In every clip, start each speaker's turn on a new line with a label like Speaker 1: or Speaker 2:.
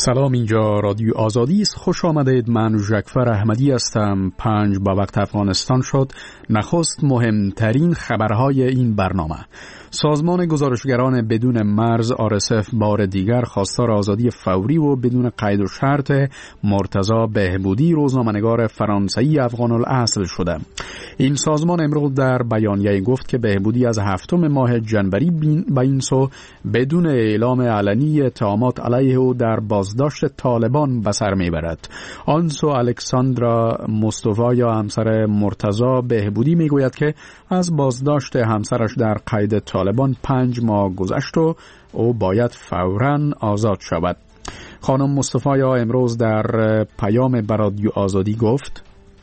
Speaker 1: سلام، اینجا رادیو آزادی است. خوش آمدید. من ژکفر احمدی هستم. 5 به وقت افغانستان شد. نخست مهمترین خبرهای این برنامه. سازمان گزارشگران بدون مرز RSF بار دیگر خواستار آزادی فوری و بدون قید و شرط مرتضی بهبودی روزنامه‌نگار فرانسوی افغان الاصل شده. این سازمان امروز در بیانیه گفت که بهبودی از 7 ماه جنوری به این سو بدون اعلام علنی اتهامات علیه او در بازداشت طالبان به سر میبرد. آنسو الکساندرا مصطفی یا همسر مرتضی بهبودی میگوید که از بازداشت همسرش در قید طالبان 5 ماه گذشت و او باید فوراً آزاد شود. خانم مصطفی امروز در پیام به رادیو آزادی گفت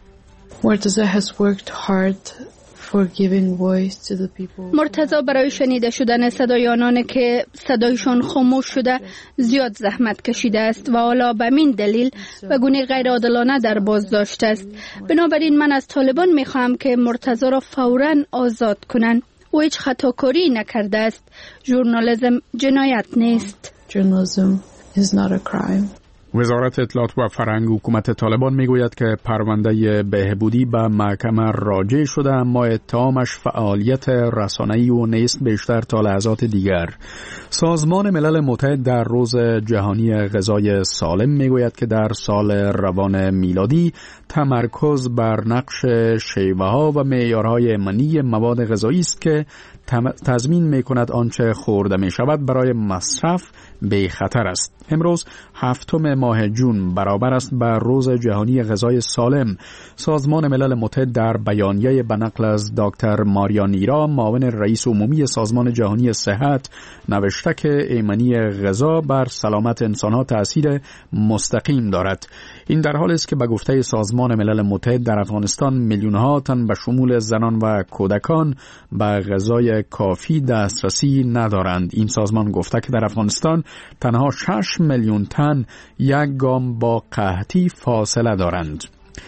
Speaker 2: مرتضی برای شنیده شدن صدای آنان که صدایشان خاموش شده زیاد زحمت کشیده است و حالا به این دلیل به گونه غیر عادلانه در بازداشت است. بنابراین من از طالبان میخواهم که مرتضی را فوراً آزاد کنند. او هیچ خطاکاری نکرده است. ژورنالیسم جنایت نیست.
Speaker 3: Journalism is not a crime.
Speaker 1: وزارت اطلاعات و فرهنگ حکومت طالبان میگوید که پرونده بهبودی به محکمه راجع شده، اما اتهامش فعالیت رسانه‌ای و نیست بیشتر تا لحظات دیگر. سازمان ملل متحد در روز جهانی غذای سالم میگوید که در سال روان میلادی تمرکز بر نقش شیوه‌ها و معیارهای ایمنی مواد غذایی است که تضمین می‌کند آنچه خورده می‌شود برای مصرف بی خطر است. امروز 7 ماه جون برابر است بر روز جهانی غذای سالم. سازمان ملل متحد در بیانیه به نقل از دکتر ماریا نیرا، معاون رئیس عمومی سازمان جهانی صحت، نوشته که ایمنی غذا بر سلامت انسان‌ها تأثیر مستقیم دارد. این در حالی است که به گفته سازمان ملل متحد در افغانستان میلیون‌ها تن به شمول زنان و کودکان به غذای کافی دسترسی ندارند. این سازمان گفته که در افغانستان تنها 6 میلیون تن یک گام با قحطی فاصله دارند.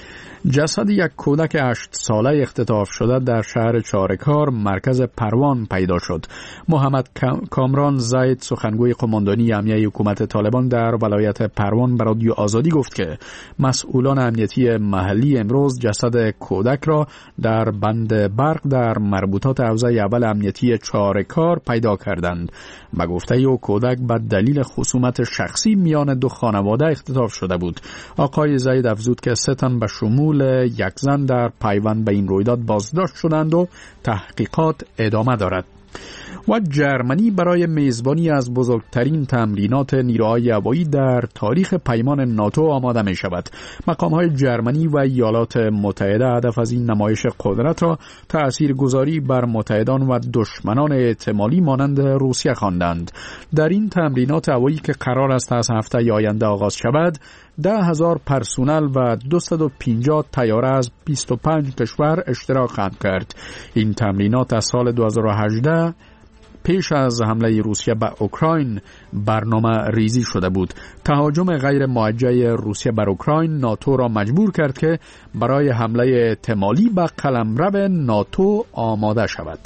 Speaker 1: جسد یک کودک 8 ساله اختطاف شده در شهر چارکار مرکز پروان پیدا شد. محمد کامران زید، سخنگوی قماندانی امنیتی حکومت طالبان در ولایت پروان، به رادیو آزادی گفت که مسئولان امنیتی محلی امروز جسد کودک را در بند برق در مربوطات حوزه اول امنیتی چارکار پیدا کردند. به گفته او کودک به دلیل خصومت شخصی میان دو خانواده اختطاف شده بود. آقای زید افزود که 3 تن به شمول یک زن در پیوند به این رویداد بازداشت شدند و تحقیقات ادامه دارد. و جرمنی برای میزبانی از بزرگترین تمرینات نیروهای هوایی در تاریخ پیمان ناتو آماده می شود. مقام‌های جرمنی و ایالات متحده هدف از این نمایش قدرت را تأثیرگذاری بر متحدان و دشمنان احتمالی مانند روسیه خواندند. در این تمرینات هوایی که قرار است از هفته آینده آغاز شود، 10,000 پرسونل و 250 طیاره از 25 کشور اشتراک خواهند کرد. این تمرینات از سال 2018 پیش از حمله روسیه به اوکراین برنامه ریزی شده بود. تهاجم غیر موجه روسیه بر اوکراین ناتو را مجبور کرد که برای حمله احتمالی به قلمرو ناتو آماده شود.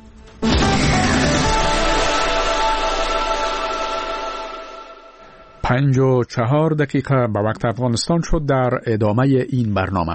Speaker 1: 5:04 به وقت افغانستان شد. در ادامه این برنامه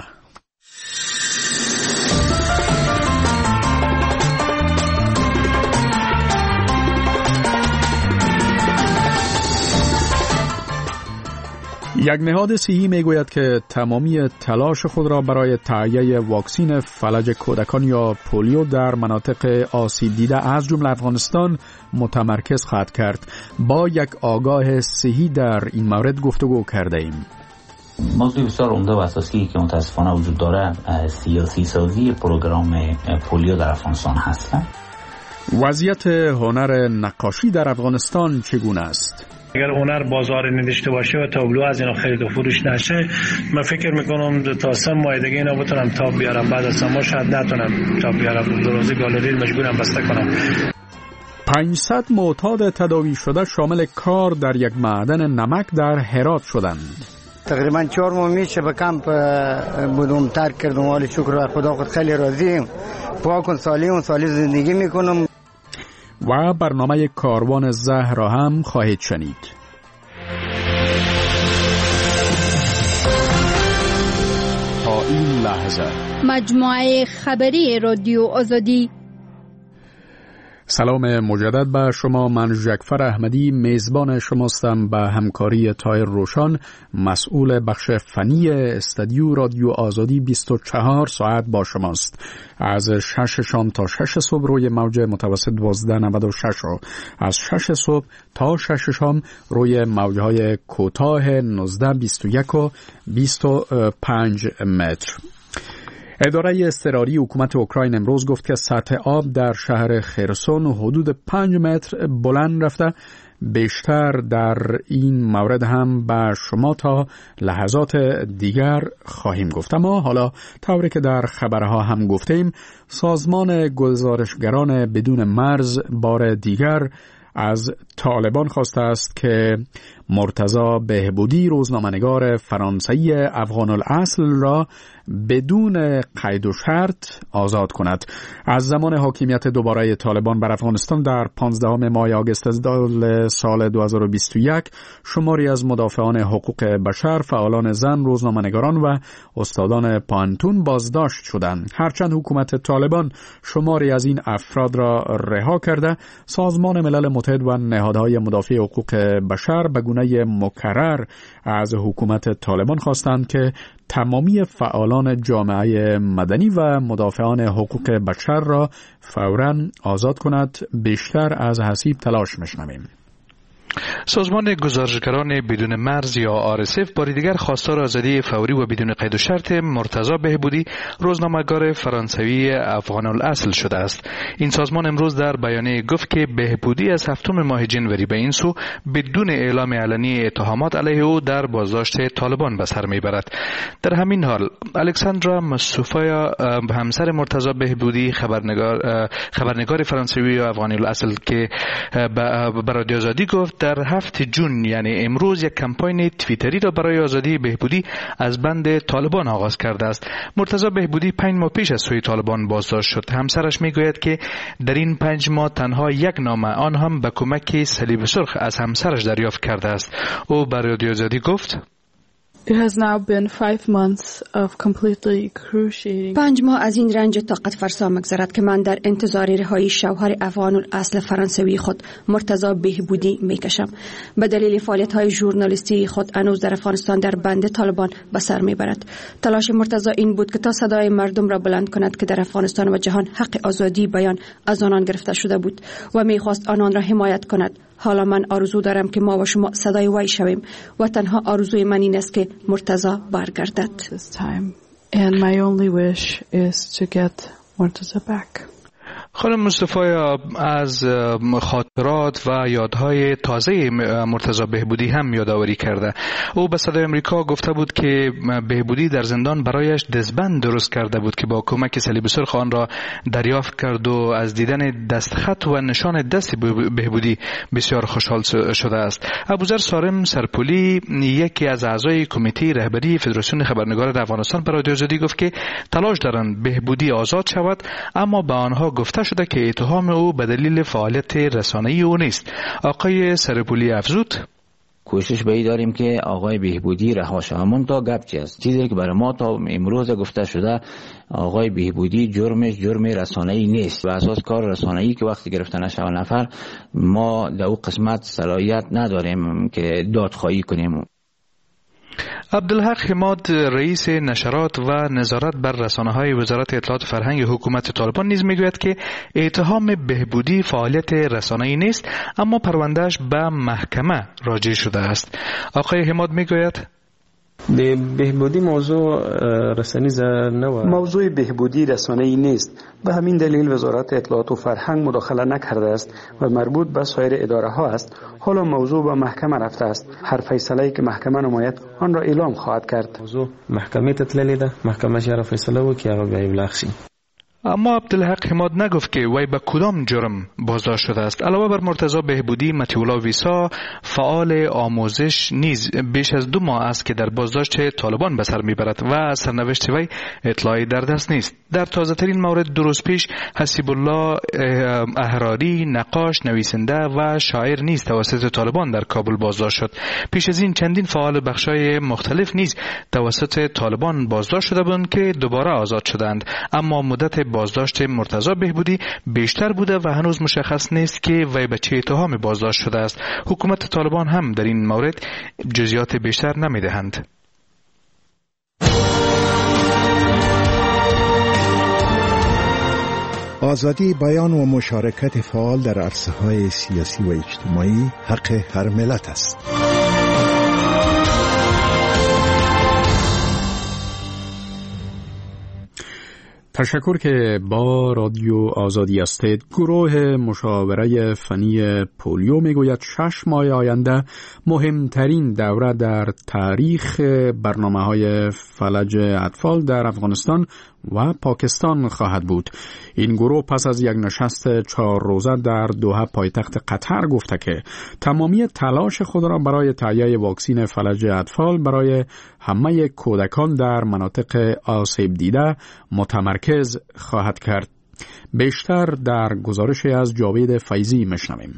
Speaker 1: یک نهاد صحی میگوید که تمامی تلاش خود را برای تهیه واکسن فلج کودکان یا پولیو در مناطق آسیب دیده از جمله افغانستان متمرکز خواهد کرد. با یک آگاه صحی در این مورد گفتگو کرده ایم.
Speaker 4: موضوع بسیار عمده و اساسی که متاسفانه وجود داره سیاسی سازی پروگرام پولیو در افغانستان هست.
Speaker 1: وضعیت هنر نقاشی در افغانستان چگونه است؟
Speaker 5: اگر هنر بازار نداشته باشه و تابلو از اینا خرید و فروش نشه، من فکر میکنم تا 3 ماه دیگه اینا بتونم تاب بیارم. بعد از 3 ماه شاید نتونم تاب بیارم. درازی گالری مجبورم بسته کنم.
Speaker 1: 500 معتاد تداوی شده شامل کار در یک معدن نمک در هرات شدند.
Speaker 6: تقریبا 4 ماه میشه به کمپ بودم، ترک کردم. ولی شکر خدا خود خیلی راضیم. پاکن سالم زندگی میکنم.
Speaker 1: و برنامه کاروان زهر را هم خواهید شنید. این لحظه.
Speaker 2: مجموعه خبری رادیو آزادی.
Speaker 1: سلام مجدد به شما. من جعفر احمدی میزبان شماستم. به همکاری تایر روشان مسئول بخش فنی استودیو رادیو آزادی 24 ساعت با شماست. از 6 شام تا 6 صبح روی موج متوسط 1296 و از 6 صبح تا 6 شام روی موجهای کوتاه 19 21 و 25 متر. اداره اضطراری حکومت اوکراین امروز گفت که سطح آب در شهر خرسون حدود 5 متر بلند رفته. بیشتر در این مورد هم به شما تا لحظات دیگر خواهیم گفت. اما حالا طوری که در خبرها هم گفتیم، سازمان گزارشگران بدون مرز بار دیگر از طالبان خواسته است که مرتضی بهبودی روزنامه‌نگار فرانسوی افغان الاصل را بدون قید و شرط آزاد کند. از زمان حاکمیت دوباره طالبان بر افغانستان در 15 ماه آگوست سال 2021 شماری از مدافعان حقوق بشر، فعالان زن، روزنامه‌نگاران و استادان پانتون بازداشت شدند. هرچند حکومت طالبان شماری از این افراد را رها کرده، سازمان ملل متحد و نهادهای مدافع حقوق بشر به گونه مکرر از حکومت طالبان خواستند که تمامی فعالان جامعه مدنی و مدافعان حقوق بشر را فوراً آزاد کند. بیشتر از حسیب تلاش می‌شنویم.
Speaker 7: سازمان گزارشگران بدون مرز یا RSF بار دیگر خواستار آزادی فوری و بدون قید و شرط مرتضی بهبودی روزنامه‌نگار فرانسوی افغان الاصل شده است. این سازمان امروز در بیانیه گفت که بهبودی از 7 ماه جنوری به این سو بدون اعلام علنی اتهامات علیه او در بازداشت طالبان به سر میبرد. در همین حال الکساندرا مصطفی همسر مرتضی بهبودی خبرنگار فرانسوی افغان الاصل که به رادیو آزادی گفت در 7 جون یعنی امروز یک کمپاین توییتری را برای آزادی بهبودی از بند طالبان آغاز کرده است. مرتضی بهبودی 5 ماه پیش از سوی طالبان بازداشت شد. همسرش میگوید که در این 5 ماه تنها یک نامه، آن هم به کمک صلیب سرخ، از همسرش دریافت کرده است. او برای رادیو آزادی گفت
Speaker 3: It has now been 5 months of completely excruciating.
Speaker 8: 5 ماه از این رنج طاقت فرسا مگذرد که من در انتظار رهایی شوهر افغان الاصل فرانسوی خود مرتضی بهبودی میکشم. به دلیل فعالیت‌های ژورنالیستی خود هنوز در افغانستان در بند طالبان به سر میبرد. تلاش مرتضی این بود که تا صدای مردم را بلند کند که در افغانستان و جهان حق آزادی بیان از آنان گرفته شده بود و میخواست آنان را حمایت کند. حالا من آرزو دارم که ما و شما صدای وی شویم و تنها آرزوی من این است که مرتضی برگردد.
Speaker 3: And my only wish is to get Murtaza back.
Speaker 7: خانم مصطفی از خاطرات و یادهای تازه مرتضی بهبودی هم یادآوری کرده. او به صدای آمریکا گفته بود که بهبودی در زندان برایش دستبند درست کرده بود که با کمک صلیب سرخ آن را دریافت کرد و از دیدن دستخط و نشان دست بهبودی بسیار خوشحال شده است. ابوذر سارم سرپولی، یکی از اعضای کمیته رهبری فدراسیون خبرنگاران افغانستان، به رادیو آزادی گفت که تلاش دارند بهبودی آزاد شود، اما به آنها گفته شده که اتهام او به دلیل فعالیت رسانه‌ای او نیست. آقای سرپولی افزود
Speaker 4: کوشش به داریم که آقای بهبودی رها شود. منتها گپ چی است؟ چیزی که برای ما تا امروز گفته شده آقای بهبودی جرمش جرم رسانه‌ای نیست. و اساس کار رسانه‌ای که وقتی گرفتن شود نفر، ما در اون قسمت صلاحیت نداریم که دادخواهی کنیم.
Speaker 7: عبدالحق حماد، رئیس نشرات و نظارت بر رسانه‌های وزارت اطلاعات و فرهنگ حکومت طالبان، نیز میگوید که اتهام بهبودی فعالیت رسانه‌ای نیست، اما پروندهش به محکمه راجع شده است. آقای حماد میگوید
Speaker 9: بهبودی موضوع بهبودی رسانه‌ای نیست. به همین دلیل وزارت اطلاعات و فرهنگ مداخله نکرده است و مربوط به سایر اداره ها است. حالا موضوع به محکمه رفته است. هر فیصله‌ای که محکمه نماید آن را اعلام خواهد کرد.
Speaker 10: موضوع محکمه تتللی ده، محکمه شهر فیصله وکړي هغه به ابلاغ شي.
Speaker 7: اما عبدالحق حماد نگفت که وی به کدام جرم بازداشت شده است. علاوه بر مرتضی بهبودی، مطیع ویسا فعال آموزش نیز بیش از 2 ماه است که در بازداشت طالبان به سر میبرد و سرنوشت وی اطلاعی در دست نیست. در تازه ترین مورد 2 روز پیش حسیب الله احراری، نقاش، نویسنده و شاعر نیز توسط طالبان در کابل بازداشت شد. پیش از این چندین فعال بخشای مختلف نیز توسط طالبان بازداشت شده بودند که دوباره آزاد شدند. اما مدت بازداشت مرتضی بهبودی بیشتر بوده و هنوز مشخص نیست که وی به چه اتهامی بازداشت شده است. حکومت طالبان هم در این مورد جزئیات بیشتر نمیدهند.
Speaker 10: آزادی بیان و مشارکت فعال در عرصه‌های سیاسی و اجتماعی حق هر ملت است.
Speaker 1: تشکر که با رادیو آزادی هستید. گروه مشاوره فنی پولیو میگوید 6 ماه آینده مهمترین دوره در تاریخ برنامه‌های فلج اطفال در افغانستان و پاکستان خواهد بود. این گروه پس از یک نشست 4 روزه در دوحه پایتخت قطر گفته که تمامی تلاش خود را برای تهیه واکسن فلج اطفال برای همه کودکان در مناطق آسیب دیده متمرکز خواهد کرد. بیشتر در گزارشی از جاوید فیضی میشنویم.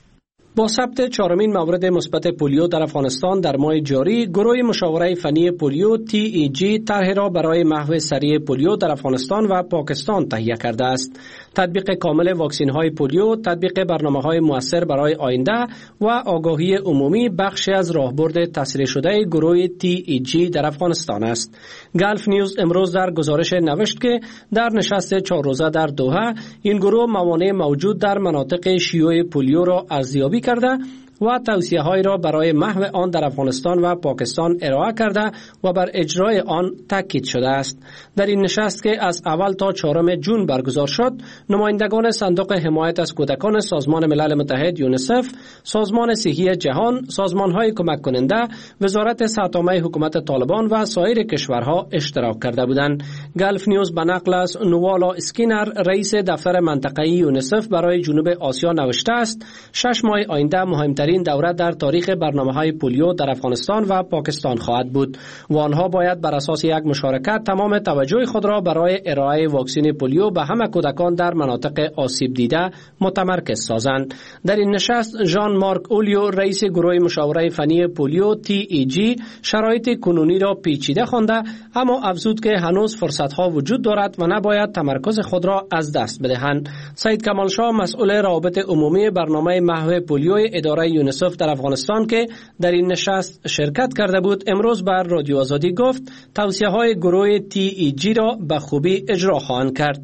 Speaker 11: با ثبت 4مین مورد مثبت پولیو در افغانستان در ماه جاری، گروه مشاوره فنی پولیو TEG طرحی را برای محو سریع پولیو در افغانستان و پاکستان تهیه کرده است. تطبیق کامل واکسین‌های پولیو، تطبیق برنامه‌های مؤثر برای آینده و آگاهی عمومی بخشی از راهبرد تسریع شده گروه TEG در افغانستان است. گلف نیوز امروز در گزارش نوشت که در نشست 4 روزه در دوحه این گروه موانع موجود در مناطق شیوع پولیو را ارزیابی کرده و توصیه‌های را برای محو آن در افغانستان و پاکستان ارائه کرده و بر اجرای آن تاکید شده است. در این نشست که از اول تا 4 جون برگزار شد، نمایندگان صندوق حمایت از کودکان سازمان ملل متحد یونیسف، سازمان صحی جهان، سازمان‌های کمک کننده، وزارت صحت‌عامه حکومت طالبان و سایر کشورها اشتراک کرده بودند. گلف نیوز به نقل از نوالا اسکینر، رئیس دفتر منطقه‌ای یونیسف برای جنوب آسیا نوشته است: 6 ماه آینده مهمترین دوره در تاریخ برنامه‌های پولیو در افغانستان و پاکستان خواهد بود و آنها باید بر اساس یک مشارکت تمام توجه خود را برای ارائه واکسن پولیو به همه کودکان در مناطق آسیب دیده متمرکز سازند. در این نشست ژان مارک اولیو، رئیس گروه مشاوره فنی پولیو TEG، شرایط کنونی را پیچیده خوانده اما افزود که هنوز فرصت‌ها وجود دارد و نباید تمرکز خود را از دست بدهند. سید کمال شاه، مسئول روابط عمومی برنامه محو پولیو اداره یونیسف در افغانستان که در این نشست شرکت کرده بود، امروز بر رادیو آزادی گفت توصیه‌های گروه TEG را به خوبی اجرا خواهند کرد.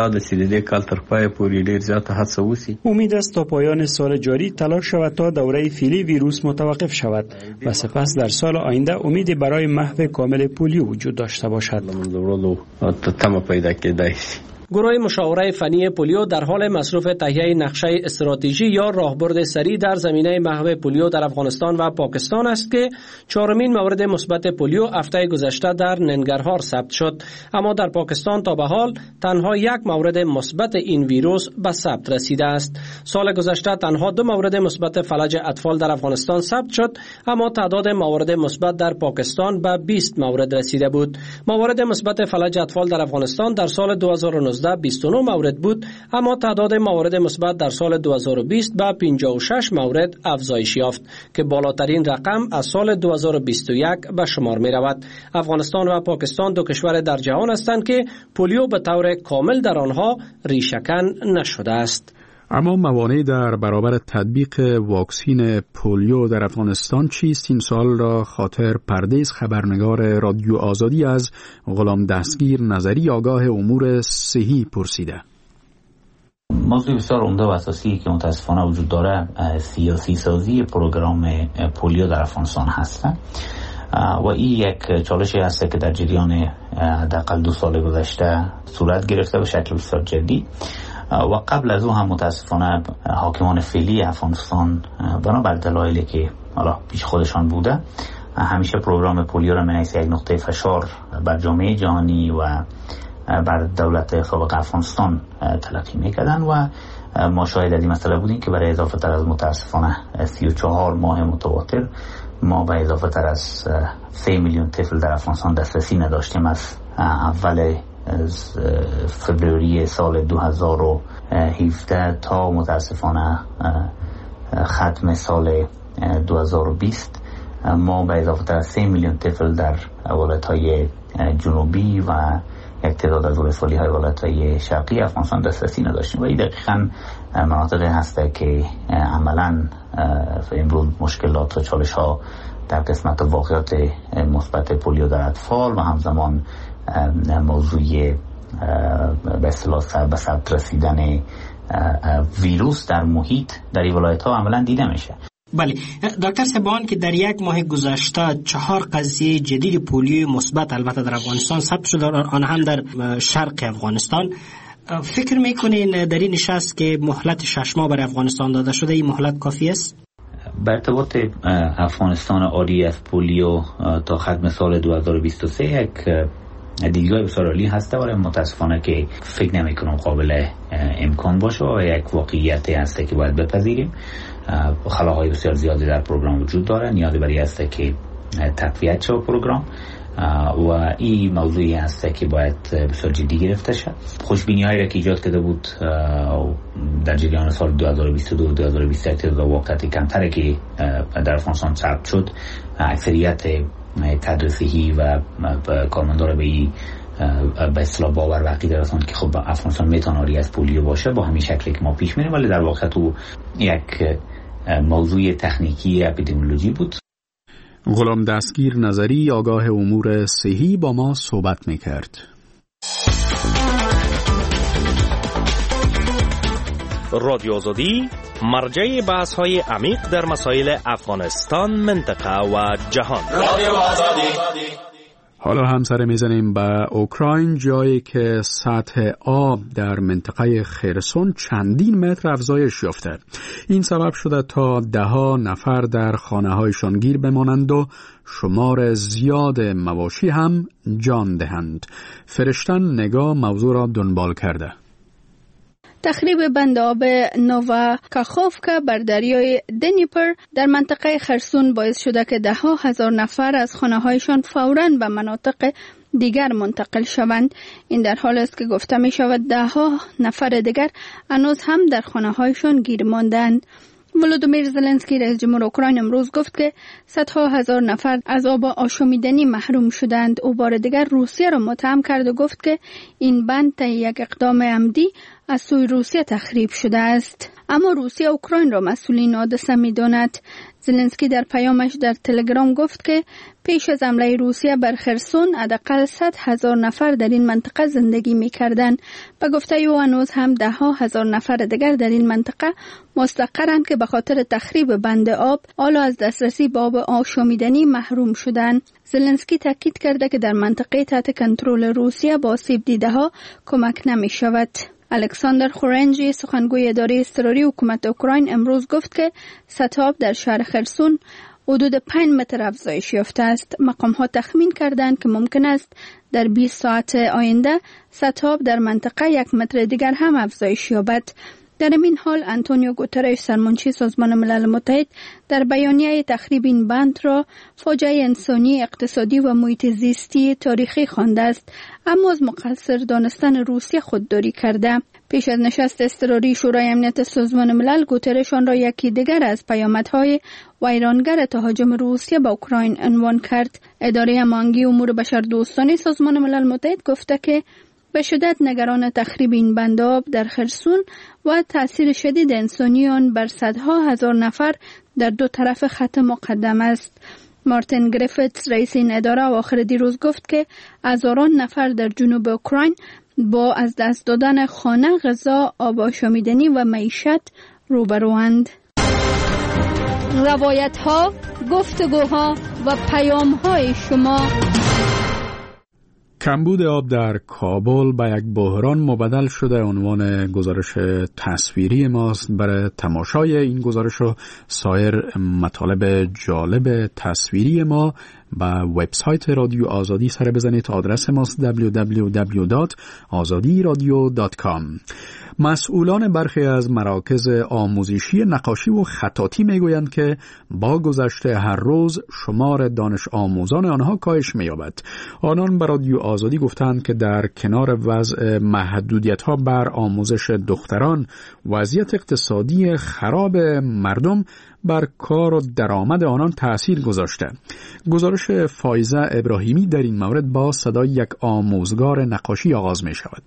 Speaker 9: امید است تا پایان سال جاری تلاش شود تا دوره فعلی ویروس متوقف شود و سپس در سال آینده امید برای محو کامل پولیو وجود داشته باشد.
Speaker 11: گروه مشاوره فنی پولیو در حال مصروف تهیه نقشه استراتژی یا راهبرد سریع در زمینه محو پولیو در افغانستان و پاکستان است که 4مین مورد مثبت پولیو هفته گذشته در ننگرهار ثبت شد. اما در پاکستان تا به حال تنها 1 مورد مثبت این ویروس به ثبت رسیده است. سال گذشته تنها 2 مورد مثبت فلج اطفال در افغانستان ثبت شد، اما تعداد موارد مثبت در پاکستان به 20 مورد رسیده بود. موارد مثبت فلج اطفال در افغانستان در سال 2019 29 مورد بود، اما تعداد موارد مثبت در سال 2020 به 56 مورد افزایش یافت که بالاترین رقم از سال 2021 به شمار می رود. افغانستان و پاکستان 2 کشور در جهان هستند که پولیو به طور کامل در آنها ریشه‌کن نشده است.
Speaker 1: اما موانع در برابر تطبیق واکسن پولیو در افغانستان چیست؟ این سوال را خاطر پردیس، خبرنگار رادیو آزادی، از غلام دستگیر نظری آگاه امور صحی پرسیده.
Speaker 4: موضوع بسیار عمده و اساسی که متاسفانه وجود داره سیاسی سازی پروگرام پولیو در افغانستان هست و این یک چالشی هست که در جریان حداقل 2 سال گذشته صورت گرفته به شکل بسیار جدی و قبل از او هم متاسفانه حاکمان فعلی افغانستان بنابر دلایلی که حالا پیش خودشان بوده همیشه پروگرام پولیو را من حیث یک نقطه فشار بر جامعه جهانی و بر دولت سابق افغانستان تلقی میکردن و ما شاهد از این مسئله بودیم که برای اضافه تر از متاسفانه 34 ماه متواتر ما به اضافه تر از 3 میلیون طفل در افغانستان دسترسی نداشتیم. از اول فوریه سال 2017 تا متاسفانه ختم سال 2020 ما به اضافه تر از 3 میلیون طفل در ولایت‌های جنوبی و یک تعداد از ولسوالی‌های ولایت‌های شرقی افغانستان دسترسی نداشتیم و این دقیقاً مناطقی هست که عملاً امروز مشکلات و چالش‌ها در قسمت واقعات مثبت پولیو در اطفال و همزمان موضوع به اصطلاح به ثبت رسیدن ویروس در محیط در این ولایت‌ها عملاً دیده میشه.
Speaker 11: بله دکتر سبان که در یک ماه گذشته 4 قضیه جدید پولیو مثبت البته در افغانستان ثبت شده، آن هم در شرق افغانستان، فکر میکنین در این نشست که مهلت 6 ماه برای افغانستان داده شده این مهلت کافی است؟
Speaker 4: به ارتباط افغانستان عاری از پولیو تا ختم سال 2023 یک دیدگاه بسیار عالی هسته ولی متاسفانه که فکر نمیکنم قابل امکان باشه و یک واقعیتی هسته که باید بپذیریم. خلاهای بسیار زیادی در پروگرام وجود داره، نیازی برای هسته که تقویت شد پروگرام و این موضوعی هسته که باید بسیار جدی گرفته شد. خوشبینی هایی را که ایجاد کرده بود در جریان سال 2022 2021 تعداد واقعیت کمتره که در افغانستان ثبت شد، اکثریت تدریسی و کارمندان به این به اصطلاح باور و عقیده رساند که خب افغانستان میتونه آری از پولیو باشه با همین شکلی که ما پیش میریم، ولی در واقع تو یک موضوع تکنیکی اپیدمیولوژی بود.
Speaker 1: غلام دستگیر نظری آگاه امور صحی با ما صحبت میکرد.
Speaker 12: رادیو آزادی مرجع بحث‌های عمیق در مسائل افغانستان، منطقه و جهان. رادیو آزادی.
Speaker 1: حالا هم سر میزنیم به اوکراین، جایی که سطح آب در منطقه خرسون چندین متر افزایش یافته. این سبب شده تا 10 نفر در خانه‌هایشان گیر بمانند و شمار زیاد مواشی هم جان دهند. فرشتن نگاه موضوع را دنبال کرده.
Speaker 2: تخریب بند آب نوواکاخوفکا بر دریای دنیپر در منطقه خرسون باعث شده که 10,000 نفر از خانه‌هایشان فوراً به مناطق دیگر منتقل شوند. این در حالی است که گفته می شود 10 نفر دیگر هنوز هم در خانه‌هایشان گیر ماندند. ولودیمیر زلنسکی رئیس جمهور اوکراین امروز گفت که صدها هزار نفر از آب آشامیدنی محروم شدند. او بار دیگر روسیه را متهم کرد و گفت که این بند طی یک اقدام عمدی از سوی روسیه تخریب شده است. اما روسیه اوکراین را مسئول حادثه می‌داند. زلنسکی در پیامش در تلگرام گفت که پیش از حمله روسیه بر خرسون حداقل 100,000 نفر در این منطقه زندگی می‌کردند. به گفته او هنوز هم 10,000 نفر دیگر در این منطقه مستقرند که به خاطر تخریب بند آب حالا از دسترسی به آب آشامیدنی محروم شدند. زلنسکی تاکید کرده که در منطقه تحت کنترل روسیه با آسیب دیده‌ها کمک نمی‌شود. الکساندر خورنجی سخنگوی اداره اضطراری حکومت اوکراین امروز گفت که سطح آب در شهر خرسون حدود 5 متر افزایش یافته است. مقام‌ها تخمین کردند که ممکن است در 20 ساعت آینده سطح آب در منطقه 1 متر دیگر هم افزایش یابد. در این حال آنتونیو گوترش سرمنشی سازمان ملل متحد در بیانیه تخریب این بند را فاجعه انسانی، اقتصادی و محیط زیستی تاریخی خوانده است، اما از مقصر دانستن روسیه خودداری کرده. پیش از نشست اضطراری شورای امنیت سازمان ملل، گوترش آن را یکی دیگر از پیامدهای ویرانگر تهاجم روسیه به اوکراین عنوان کرد. اداره هماهنگی امور بشردوستانه سازمان ملل متحد گفته که به شدت نگران تخریب این بند آب در خرسون و تأثیر شدید انسانی آن بر صدها هزار نفر در دو طرف خط مقدم است. مارتین گریفیتس رئیس این اداره آخر دیروز گفت که هزاران نفر در جنوب اوکراین با از دست دادن خانه، غذا، آب آشامیدنی و معیشت روبروند. روایت‌ها، گفتگوها و پیام‌های شما.
Speaker 1: کمبود آب در کابل به یک بحران مبدل شده عنوان گزارش تصویری ماست. برای تماشای این گزارش و سایر مطالب جالب تصویری ما به وبسایت رادیو آزادی سر بزنید. آدرس ماست www.azadiradio.com. مسئولان برخی از مراکز آموزشی نقاشی و خطاطی میگویند که با گذشت هر روز شمار دانش آموزان آنها کاهش می‌یابد. آنان به رادیو آزادی گفتند که در کنار وضع محدودیت‌ها بر آموزش دختران، وضعیت اقتصادی خراب مردم بر کار و درآمد آنان تأثیر گذاشته. گزارش فایزه ابراهیمی در این مورد با صدای یک آموزگار نقاشی آغاز می شود.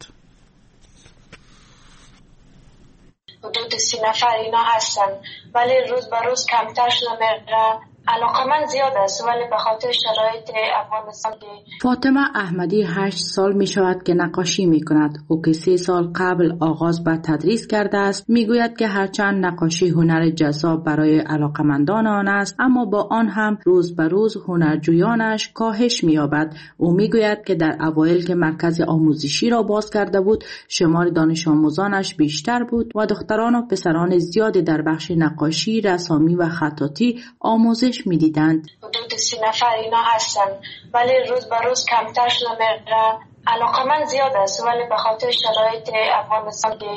Speaker 13: حدود 30 نفر اینا هستن، ولی روز به روز کمتر شده. علاقه من زیاد است، ولی به خاطر شرایط افغانستان.
Speaker 14: فاطمه احمدی 8 سال می شود که نقاشی می کند. او که 3 سال قبل آغاز به تدریس کرده است، می گوید که هرچند نقاشی هنر جذاب برای علاقمندان آن است، اما با آن هم روز به روز هنرجویانش کاهش می یابد. او می گوید که در اوایل که مرکز آموزشی را باز کرده بود، شمار دانش آموزانش بیشتر بود و دختران و پسران زیادی در بخش نقاشی، رسامی و خطاطی آموزش می‌دیدند.
Speaker 13: حدود 30 نفر اینا هستن، ولی روز به روز کمتر شده. علاقه من زیاد است، ولی به خاطر شرایط افغانستان که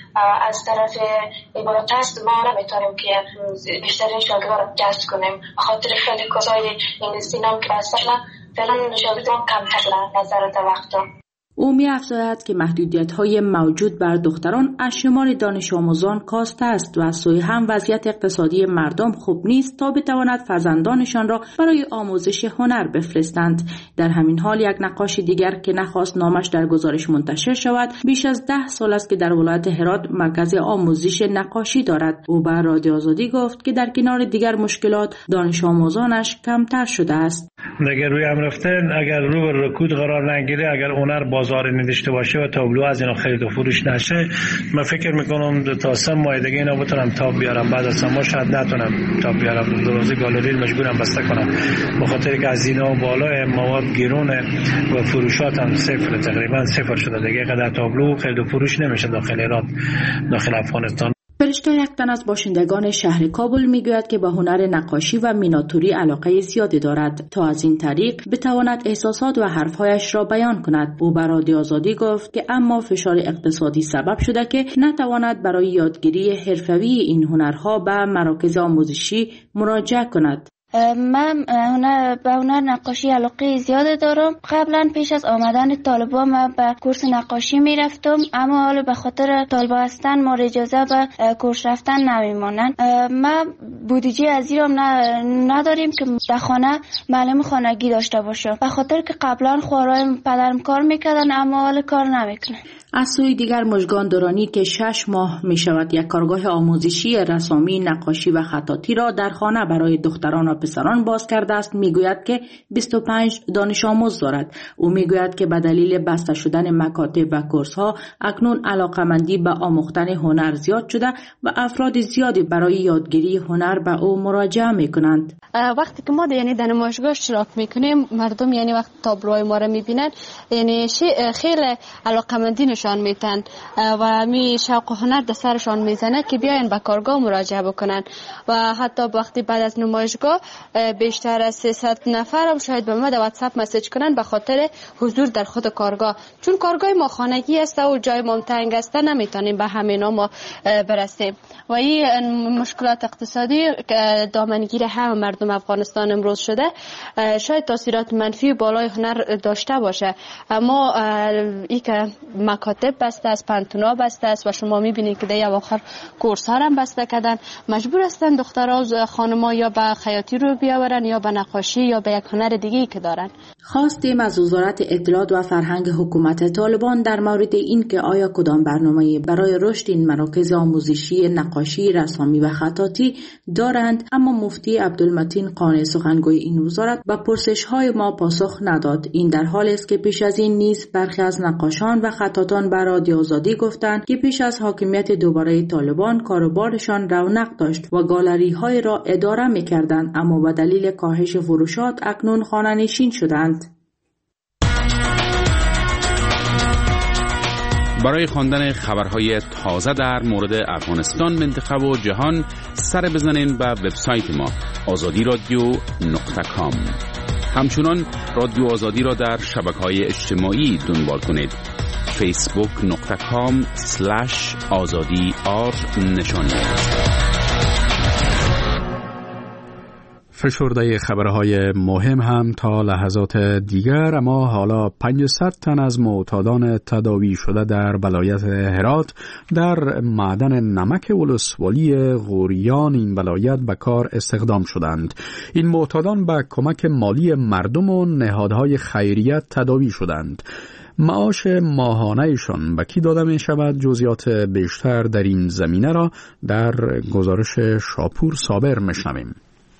Speaker 13: از طرف عبارت است، ما نمیتونیم که بیشترین شاگردان را جذب کنیم. به خاطر خیلی کارهای انگلیسی نام که اصلا فعلا شاگردان کمتر نظر در وقتا.
Speaker 14: او می‌افزاید که محدودیت‌های موجود بر دختران از شمار دانش آموزان کاسته است و از سوی هم وضعیت اقتصادی مردم خوب نیست تا بتواند فرزندانشان را برای آموزش هنر بفرستند. در همین حال یک نقاش دیگر که نخواست نامش در گزارش منتشر شود، بیش از 10 سال است که در ولایت هرات مرکز آموزش نقاشی دارد. او به رادیو آزادی گفت که در کنار دیگر مشکلات دانش آموزانش کمتر شده است.
Speaker 5: اگر روی هم رفتن، اگر رو به رکود قرار نگیره، اگر هنر بازار نداشته باشه و تابلو از اینا خرید و فروش نشه، من فکر میکنم تا 3 ماه دیگه اینا بتونم تاب بیارم. بعد از 3 ماه شاید نتونم تاب بیارم، درازی گالری مجبورم بسته کنم، به خاطر که از اینا بالای مواد گرونه و فروشات هم صفر، تقریبا صفر شده دیگه. قدر تابلو خرید و فروش نمیشه داخل ایران، داخل افغانستان.
Speaker 14: فرشته یک تن از باشندگان شهر کابل میگوید که به هنر نقاشی و میناتوری علاقه زیادی دارد تا از این طریق بتواند احساسات و حرفهایش را بیان کند. او به رادیو آزادی گفت که اما فشار اقتصادی سبب شده که نتواند برای یادگیری حرفه‌ای این هنرها به مراکز آموزشی مراجعه کند.
Speaker 15: من به هنر نقاشی علاقه زیاده دارم. قبلا پیش از آمدن طالبان من به کورس نقاشی می رفتم، اما حالا به خاطر طالبا هستن ما اجازه به کورس رفتن نمیمونن. من بودجه از ایران نداریم که در خانه معلم خانگی داشته باشم، به خاطر که قبلا خوارای پدرم کار میکردن اما حالا کار نمیکنن.
Speaker 14: از سوی دیگر مژگان دورانی که 6 ماه می شود یک کارگاه آموزشی رسامی، نقاشی و خطاطی را در خانه برای دختران و پسران باز کرده است، می گوید که 25 دانش آموز دارد. او می گوید که به دلیل بسته شدن مکاتب و کورس ها اکنون علاقمندی به آموختن هنر زیاد شده و افراد زیادی برای یادگیری هنر به او مراجعه می کنند.
Speaker 16: وقتی که ما یعنی در نمایشگاه اشتراک میکنیم، مردم یعنی وقت تابلوهای ما را میبینن یعنی خیلی علاقمندی نشان میدن و می شوق هنر در سرشان میزنه که بیاین به کارگاه مراجعه بکنن. و حتی وقتی بعد از نمایشگاه بیشتر از 300 نفر هم شاید به ما در واتساپ مسیج کنن به خاطر حضور در خود کارگاه، چون کارگاه ما خانگی است و جای ما تنگ است، نمیتونیم به همینا ما برسیم و این مشکلات اقتصادی دامنگیر همه مردم افغانستان امروز شده شاید تاثیرات منفی بالای هنر داشته باشه. اما ای که مکاتب بسته است، پانتونا بسته است و شما میبینید که در اواخر کورس ها هم بسته کردن، مجبور هستن دخترها خانم‌ها یا به خیاطی رو بیاورن یا به نقاشی یا به یک هنر دیگه‌ای که دارن.
Speaker 14: خواستیم از وزارت اطلاعات و فرهنگ حکومت طالبان در مورد این که آیا کدام برنامه‌ای برای رشد این مراکز آموزشی نقاشی، رسامی و خطاطی دارند، اما مفتی عبدالمتین قانع سخنگوی این وزارت به پرسش‌های ما پاسخ نداد. این در حالی است که پیش از این نیز برخی از نقاشان و خطاطان به رادیو آزادی گفتند که پیش از حاکمیت دوباره طالبان کاروبارشان رونق داشت و گالری‌های را اداره می‌کردند، اما به دلیل کاهش فروشات اکنون خانه‌نشین شدند.
Speaker 17: برای خواندن خبرهای تازه در مورد افغانستان، منطقه و جهان سر بزنین به وبسایت ما azadi.radio.com. همچنان رادیو آزادی را در شبکه‌های اجتماعی دنبال کنید. facebook.com/azadi نشانی.
Speaker 1: فشرده خبرهای مهم هم تا لحظات دیگر. اما حالا 500 تن از معتادان تداوی شده در ولایت هرات در معدن نمک ولسوالی غوریان این ولایت به کار استخدام شدند. این معتادان به کمک مالی مردم و نهادهای خیریه تداوی شدند. معاش ماهانه‌شان به کی داده می شود؟ جزئیات بیشتر در این زمینه را در گزارش شاپور صابر میشنویم.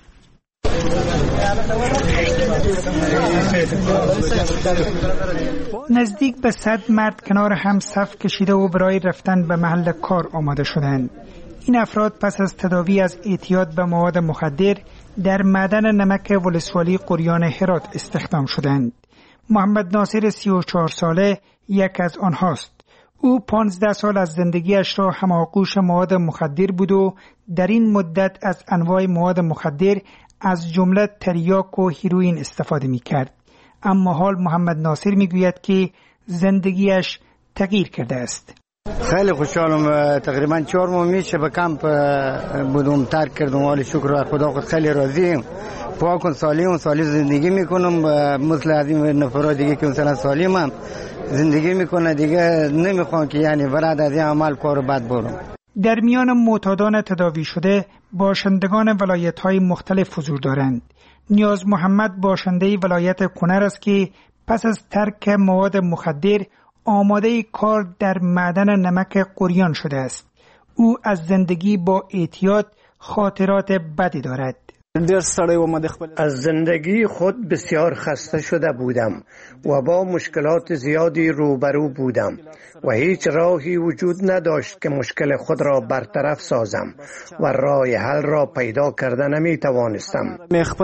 Speaker 18: نزدیک به 100 مرد کنار هم صف کشیده و برای رفتن به محل کار آماده شدند. این افراد پس از تداوی از اعتیاد به مواد مخدر در معدن نمک ولسوالی غوریان هرات استخدام شدند. محمد ناصر 34 ساله یک از آنهاست. او 15 سال از زندگیش را هماغوش مواد مخدر بود و در این مدت از انواع مواد مخدر از جمله تریاک و هیروئین استفاده می کرد. اما حال محمد ناصر می گوید که زندگیش تغییر کرده است.
Speaker 6: خیلی خوشحالم. تقریبا 4 ماه میشه به کمپ بودم، ترک کردم. ولی شکر خدا خود خیلی راضیم. پاکم سالم زندگی میکنم مثل از این نفرات دیگه که مثلا سالمم زندگی میکنه. دیگه نمیخوام که یعنی ورد از این عمل کار بد برم.
Speaker 18: در میان معتادان تداوی شده باشندگان ولایت‌های مختلف حضور دارند. نیاز محمد باشنده ولایت کنر است که پس از ترک مواد مخدر آماده کار در معدن نمک غوریان شده است. او از زندگی با اعتیاد خاطرات بدی دارد.
Speaker 19: از زندگی خود بسیار خسته شده بودم و با مشکلات زیادی روبرو بودم و هیچ راهی وجود نداشت که مشکل خود را برطرف سازم و راه حل را پیدا کرده نمی توانستم.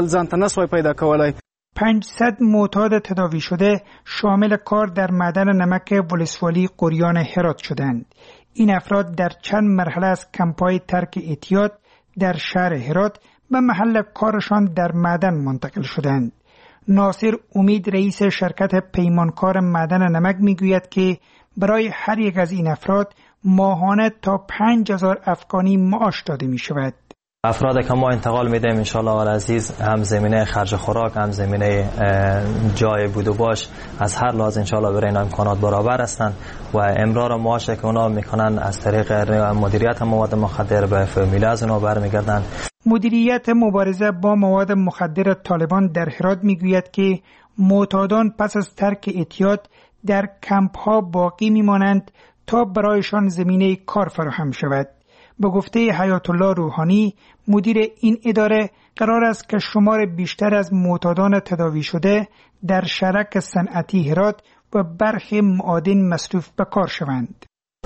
Speaker 18: 500 معتاد تداوی شده شامل کار در معدن نمک ولسوالی غوریان هرات شدند. این افراد در چند مرحله از کمپ‌های ترک اعتیاد در شهر هرات به محل کارشان در معدن منتقل شدند. ناصر امید رئیس شرکت پیمانکار معدن نمک میگوید که برای هر یک از این افراد ماهانه تا 5000 افغانی معاش داده می شود.
Speaker 20: افراد که ما انتقال میدیم انشالله العزیز هم زمینه خرج خوراک، هم زمینه جای بود و باش از هر لحاظ انشالله برای اینا امکانات برابر هستند و امرار معاش که اونا میکنن از طریق مدیریت مواد مخدر به فامیل از اونا برمیگردن.
Speaker 18: مدیریت مبارزه با مواد مخدر طالبان در هرات میگوید که معتادان پس از ترک اعتیاد در کمپ ها باقی میمانند تا برایشان زمینه کار فراهم شود. به گفته حیات الله روحانی مدیر این اداره قرار است که شمار بیشتر از معتادان تداوی شده در شرک صنعتی هرات و برخی معادن مصروف به کار شوند.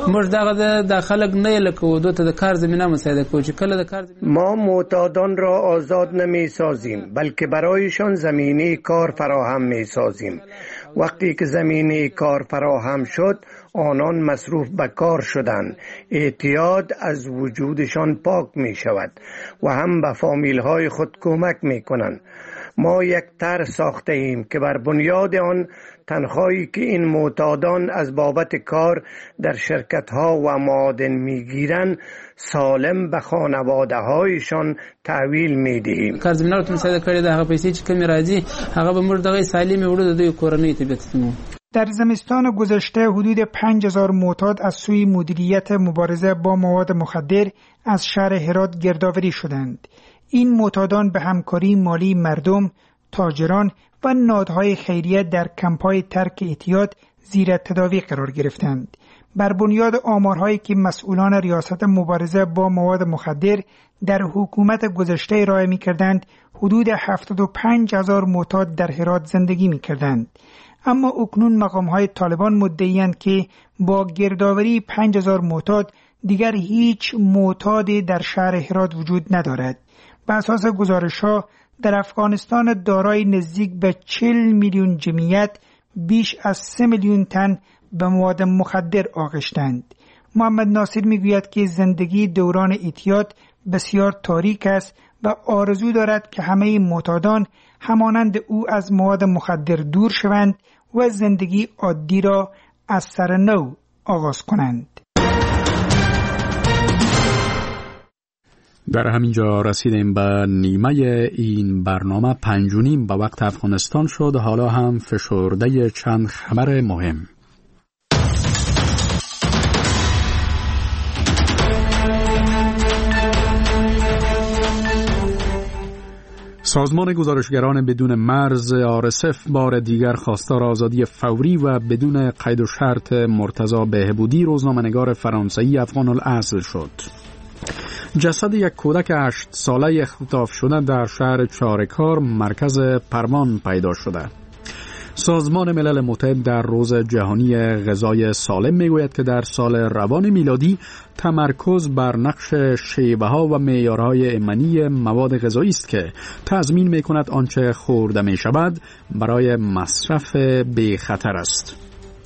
Speaker 19: ما معتادان را آزاد نمی سازیم بلکه برایشان زمینه کار فراهم می سازیم. وقتی که زمینه کار فراهم شد آنان مصروف به کار شدند. اعتیاد از وجودشان پاک می شود و هم به فامیل های خود کمک می کنند. ما یک طرح ساخته ایم که بر بنیاد آن تنخواهی که این معتادان از بابت کار در شرکت ها و معادن می گیرند سالم به خانواده هایشان تحویل می دهیم.
Speaker 21: کارزمینه رو تون ساده کاری ده هغه پیسې چې کمی راځي هغه به موږ دغه سالمې وړو د دوی کورنۍ ته بتسمو.
Speaker 18: در زمستان گذشته حدود 5000 معتاد از سوی مدیریت مبارزه با مواد مخدر از شهر هرات گردآوری شدند. این معتادان به همکاری مالی مردم، تاجران و نهادهای خیریه در کمپ‌های ترک اعتیاد زیر تداوی قرار گرفتند. بر بنیاد آمارهایی که مسئولان ریاست مبارزه با مواد مخدر در حکومت گذشته ارائه می‌کردند، حدود 75000 معتاد در هرات زندگی می‌کردند. اما اکنون مقام‌های طالبان مدعی‌اند که با گردآوری 5000 معتاد دیگر هیچ معتادی در شهر هرات وجود ندارد. بر اساس گزارش‌ها در افغانستان دارای نزدیک به 40 میلیون جمعیت بیش از 3 میلیون تن به مواد مخدر آغشتند. محمد ناصر میگوید که زندگی دوران اعتیاد بسیار تاریک است و آرزو دارد که همه معتادان همانند او از مواد مخدر دور شوند و زندگی عادی را از سر نو آغاز کنند.
Speaker 1: در همین جا رسیدیم به نیمه این برنامه. 5:30 به وقت افغانستان شد. حالا هم فشرده چند خبر مهم. سازمان گزارشگران بدون مرز RSF بار دیگر خواستار آزادی فوری و بدون قید و شرط مرتضی بهبودی روزنامه‌نگار فرانسوی افغان الاصل شد. جسد یک کودک 8 ساله اختطاف شده در شهر چارکار مرکز پروان پیدا شده. سازمان ملل متحد در روز جهانی غذای سالم میگوید که در سال روان میلادی تمرکز بر نقش شیوه‌ها و معیارهای ایمنی مواد غذایی است که تضمین میکند آنچه خورده میشود برای مصرف بی خطر است.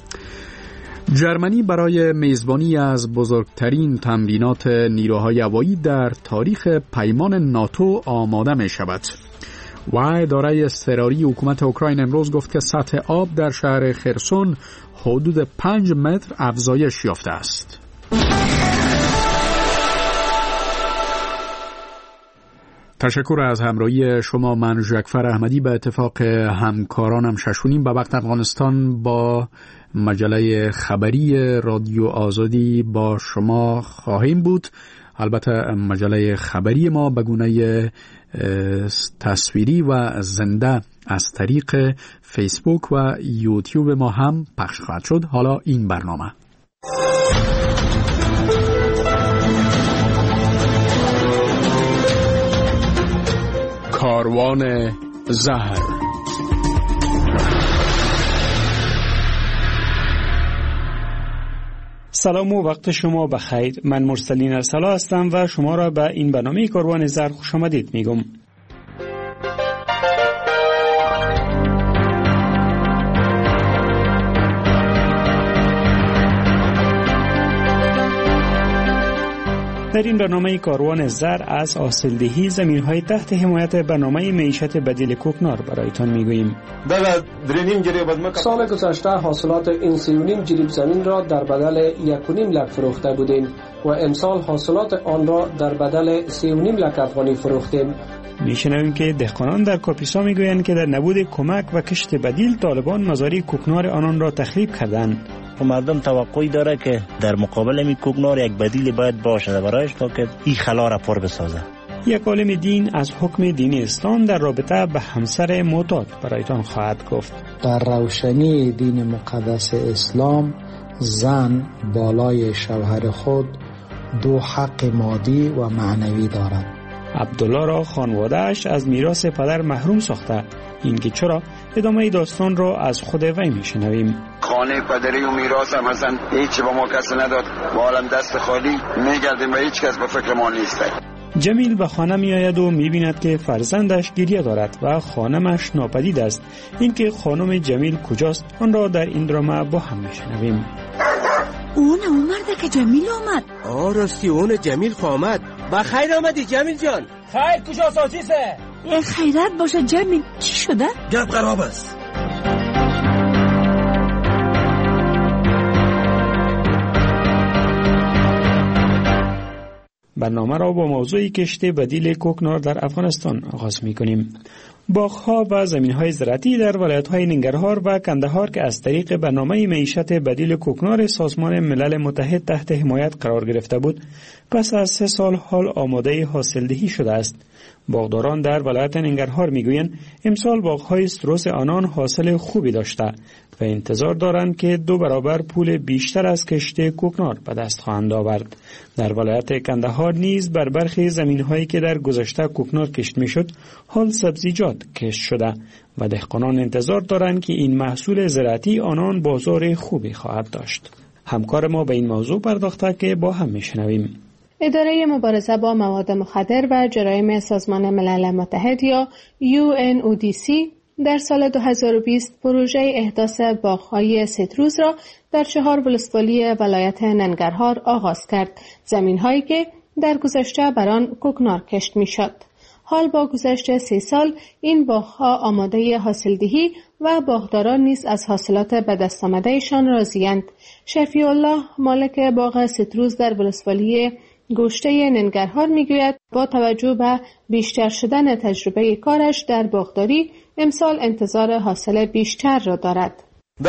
Speaker 1: جرمنی برای میزبانی از بزرگترین تمرینات نیروهای هوایی در تاریخ پیمان ناتو آماده می شود. و اداره اضطراری حکومت اوکراین امروز گفت که سطح آب در شهر خرسون حدود 5 متر افزایش یافته است. تشکر از همراهی شما. من ژکفر احمدی به اتفاق همکارانم 6:30 به وقت افغانستان با مجله خبری رادیو آزادی با شما خواهیم بود. البته مجله خبری ما به گونه تصویری و زنده از طریق فیسبوک و یوتیوب ما هم پخش خواهد شد. حالا این برنامه کاروان زهر.
Speaker 8: سلام و وقت شما بخیر. من مرسلین ارسلا هستم و شما را به این برنامه کاروان زهر خوش آمدید میگم. در این برنامه کاروان زر از حاصلدهی زمین‌های تحت حمایت برنامه معیشت بدیل کوکنار برایتان میگوییم.
Speaker 11: سال گذشته حاصلات این 3.5 جریب زمین را در بدل 1.5 لک فروخته بودیم و امسال حاصلات آن را در بدل 3.5 لک افغانی فروختیم.
Speaker 8: میشنویم که دهقانان در کاپیسا میگویند که در نبود کمک و کشت بدیل طالبان مزارع کوکنار آنان را تخریب کردند.
Speaker 22: مردم توقعی داره که در مقابل می کوکنار یک بدیل باید باشه برایش تا که این خلا را پر بسازه.
Speaker 8: یک عالم دین از حکم دینی اسلام در رابطه به همسر معتاد برایتان خواهد گفت.
Speaker 23: در روشنی دین مقدس اسلام زن بالای شوهر خود 2 حق مادی و معنوی دارد.
Speaker 8: عبدالله را خانواده‌اش از میراث پدر محروم ساخته. اینکه چرا؟ ادامه داستان را از خود وی میشنویم.
Speaker 24: خانه پدری و میراث هم اصلا هیچی به ما کسی نداد. ما عالم دست خالی میگردیم و هیچ کس به فکر ما نیست.
Speaker 8: جمیل به خانه می آید و می بیند که فرزندش گریه دارد و خانمش ناپدید است. اینکه خانم جمیل کجاست آن را در این درام با هم میشنویم.
Speaker 25: اون مرده که جمیل آمد.
Speaker 26: راستی اون جمیل آمد. بخیر آمدی جمیل جان.
Speaker 25: خیر کجا سازیسه؟ خیرت باشه جمیل. چی شده؟
Speaker 26: گپ خراب است.
Speaker 8: برنامه را با موضوع کشت بدیل کوکنار در افغانستان آغاز می‌کنیم. باغ‌ها و زمین‌های زراعتی در ولایت‌های ننگرهار و کندهار که از طریق برنامه معیشت بدیل کوکنار سازمان ملل متحد تحت حمایت قرار گرفته بود، پس از 3 سال حال آماده حاصلدهی شده است. باغداران در ولایت ننگرهار میگویند امسال باغ‌های استروس آنان حاصل خوبی داشته و انتظار دارند که 2 برابر پول بیشتر از کشت کوکنار به دست خواهند آورد. در ولایت کندهار نیز بر برخی زمین‌هایی که در گذشته کوکنار کشت میشد، حال سبزیجات کشت شده و دهقانان انتظار دارند که این محصول زراعتی آنان بازار خوبی خواهد داشت. همکار ما به این موضوع پرداخته که با هم میشنویم.
Speaker 27: اداره مبارزه با مواد مخدر و جرایم سازمان ملل متحد یا UNODC در سال 2020 پروژه احداث باغ‌های سیتروس را در 4 ولسوالی ولایت ننگرهار آغاز کرد، زمین‌هایی که در گذشته بر آن کوکنار کشت می‌شد. حال با گذشت 3 سال این باغ‌ها آماده حاصلدهی و باغداران نیز از حاصلات به دست آمدهشان راضی‌اند. شفیع الله مالک باغ سیتروس در ولسوالی گوشته ننگرهار میگوید با توجه به بیشتر شدن تجربه کارش در باغداری امسال انتظار حاصل بیشتر را دارد.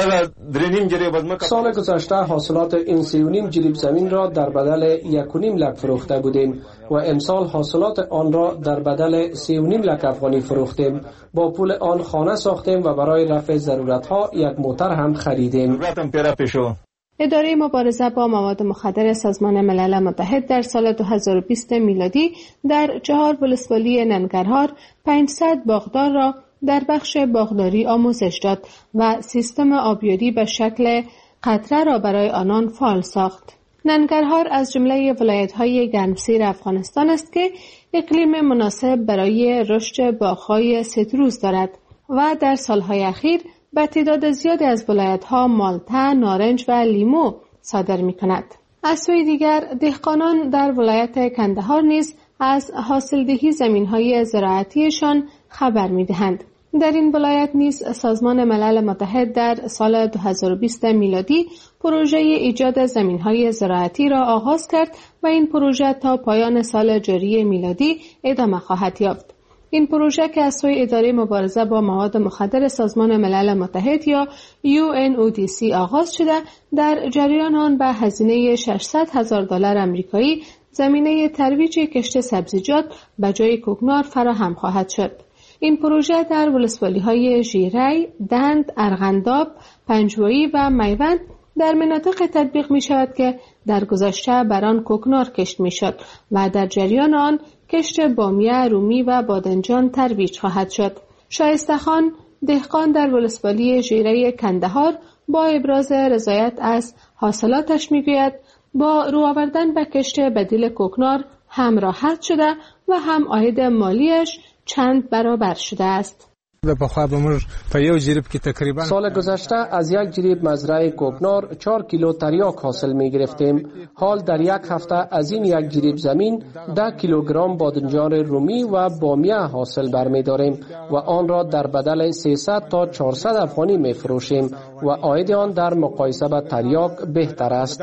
Speaker 11: سال گذشته حاصلات این 3.5 جریب زمین را در بدل 1.5 لک فروخته بودیم و امسال حاصلات آن را در بدل 3.5 لک افغانی فروختیم. با پول آن خانه ساختیم و برای رفع ضرورتها یک موتر هم خریدیم.
Speaker 27: اداره مبارزه با مواد مخدر سازمان ملل متحد در سال 2020 میلادی در 4 ولسوالی ننگرهار 500 باغدار را در بخش باغداری آموزش داد و سیستم آبیاری به شکل قطره را برای آنان فعال ساخت. ننگرهار از جمله ولایت‌های گرمسیر افغانستان است که اقلیم مناسب برای رشد باغ‌های سیتروس دارد و در سالهای اخیر به تعداد زیادی از ولایت‌ها مالته، نارنج و لیمو صادر می‌کند. از سوی دیگر دهقانان در ولایت کندهار نیز از حاصلدهی زمین‌های زراعتیشان خبر می‌دهند. در این ولایت نیز سازمان ملل متحد در سال 2020 میلادی پروژه ایجاد زمین‌های زراعتی را آغاز کرد و این پروژه تا پایان سال جاری میلادی ادامه خواهد یافت. این پروژه که از سوی اداره مبارزه با مواد مخدر سازمان ملل متحد یا UNODC آغاز شده، در جریان آن به هزینه $600,000 آمریکایی زمینه ترویج کشت سبزیجات به جای کوکنار فراهم خواهد شد. این پروژه در ولسوالی‌های ژیری، دند، ارغنداب، پنجوایی و میوند در مناطق تطبیق می شود که در گذشته بر آن کوکنار کشت می شد و در جریان آن کشت بامیه، رومی و بادنجان ترویج خواهد شد. شایسته خان دهقان در ولسوالی ژیری کندهار با ابراز رضایت از حاصلاتش می گوید با رو آوردن به کشت بدیل کوکنار هم راحت شده و هم عاید مالیش چند برابر شده است.
Speaker 11: سال گذشته از 1 جریب مزرعه کوکنار 4 کیلو تریاک حاصل می گرفتیم. حال در 1 هفته از این 1 جریب زمین 10 کیلوگرم بادنجان رومی و بامیه حاصل برمی داریم و آن را در بدل 300 تا 400 افغانی می فروشیم و عاید آن در مقایسه با تریاک بهتر است.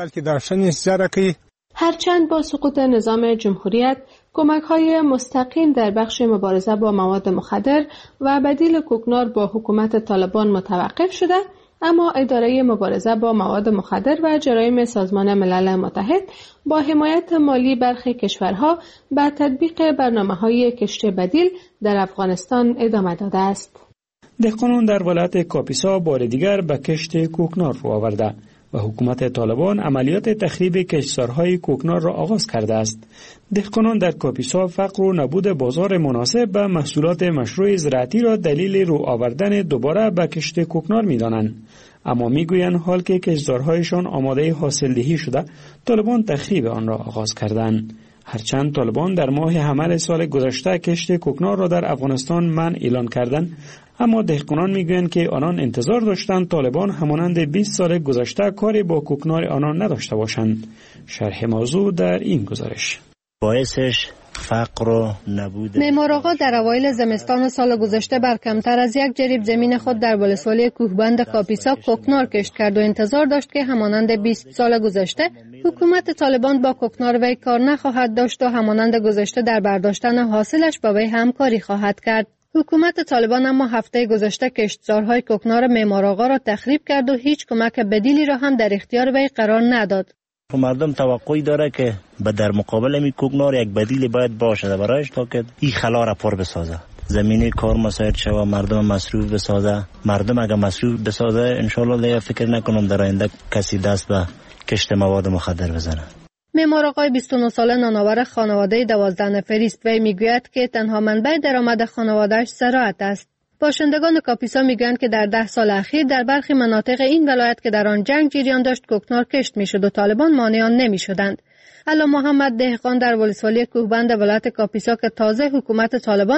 Speaker 27: هرچند با سقوط نظام جمهوریت کمک‌های مستقیم در بخش مبارزه با مواد مخدر و بدیل کوکنار با حکومت طالبان متوقف شده، اما اداره مبارزه با مواد مخدر و جرایم سازمان ملل متحد با حمایت مالی برخی کشورها به تطبیق برنامه‌های کشت بدیل در افغانستان ادامه داده است.
Speaker 8: دهقانان در ولایت کاپیسا بار دیگر به کشت کوکنار رو آورده و حکومت طالبان عملیات تخریب کشتزارهای کوکنار را آغاز کرده است. دهقانان در کاپیسا فقر و نبود بازار مناسب به محصولات مشروع زراعتی را دلیل رو آوردن دوباره به کشت کوکنار می‌دانند. اما میگویند حال که کشتزارهایشان آماده حاصلدهی شده، طالبان تخریب آن را آغاز کردند. هرچند طالبان در ماه حمل سال گذشته کشت کوکنار را در افغانستان منع اعلان کردند، اما دهقانان میگویند که آنان انتظار داشتند طالبان همانند 20 سال گذشته کاری با کوکنار آنان نداشته باشند. شرح موضوع در این گزارش.
Speaker 22: باعثش فقر و نبود.
Speaker 2: معمار آقا در اوایل زمستان سال گذشته بر کمتر از 1 جریب زمین خود در ولسوالی کوهبند کاپیسا کوکنار کشت کرد و انتظار داشت که همانند 20 سال گذشته حکومت طالبان با کوکنار وی کار نخواهد داشت و همانند گذشته در برداشتن حاصلش با وی همکاری خواهد کرد. حکومت طالبان اما هفته گذشته کشتزارهای کوکنار معمار آقا را تخریب کرد و هیچ کمک بدیلی را هم در اختیار وی قرار نداد.
Speaker 22: مردم توقعی داره که در مقابل این کوکنار یک بدیلی باید باشه برایش تا که این خلا را پر بسازه، زمینه کار مساعد شوه، مردم مصروف بسازه. مردم اگر مصروف بسازه انشالله دیگه فکر نکنم در آینده کسی دست به کشت مواد مخدر بزنه.
Speaker 2: معمار آقای 29 ساله نانآور خانواده 12 نفری است. وی میگوید که تنها منبع درآمد خانواده‌اش زراعت است. باشندگان کاپیسا میگویند که در 10 سال اخیر در برخی مناطق این ولایت که در آن جنگ جریان داشت کوکنار کشت میشد و طالبان مانع آن نمیشدند. علا محمد دهقان در ولسوالی کوهبند ولایت کاپیسا که تازه حکومت طالبان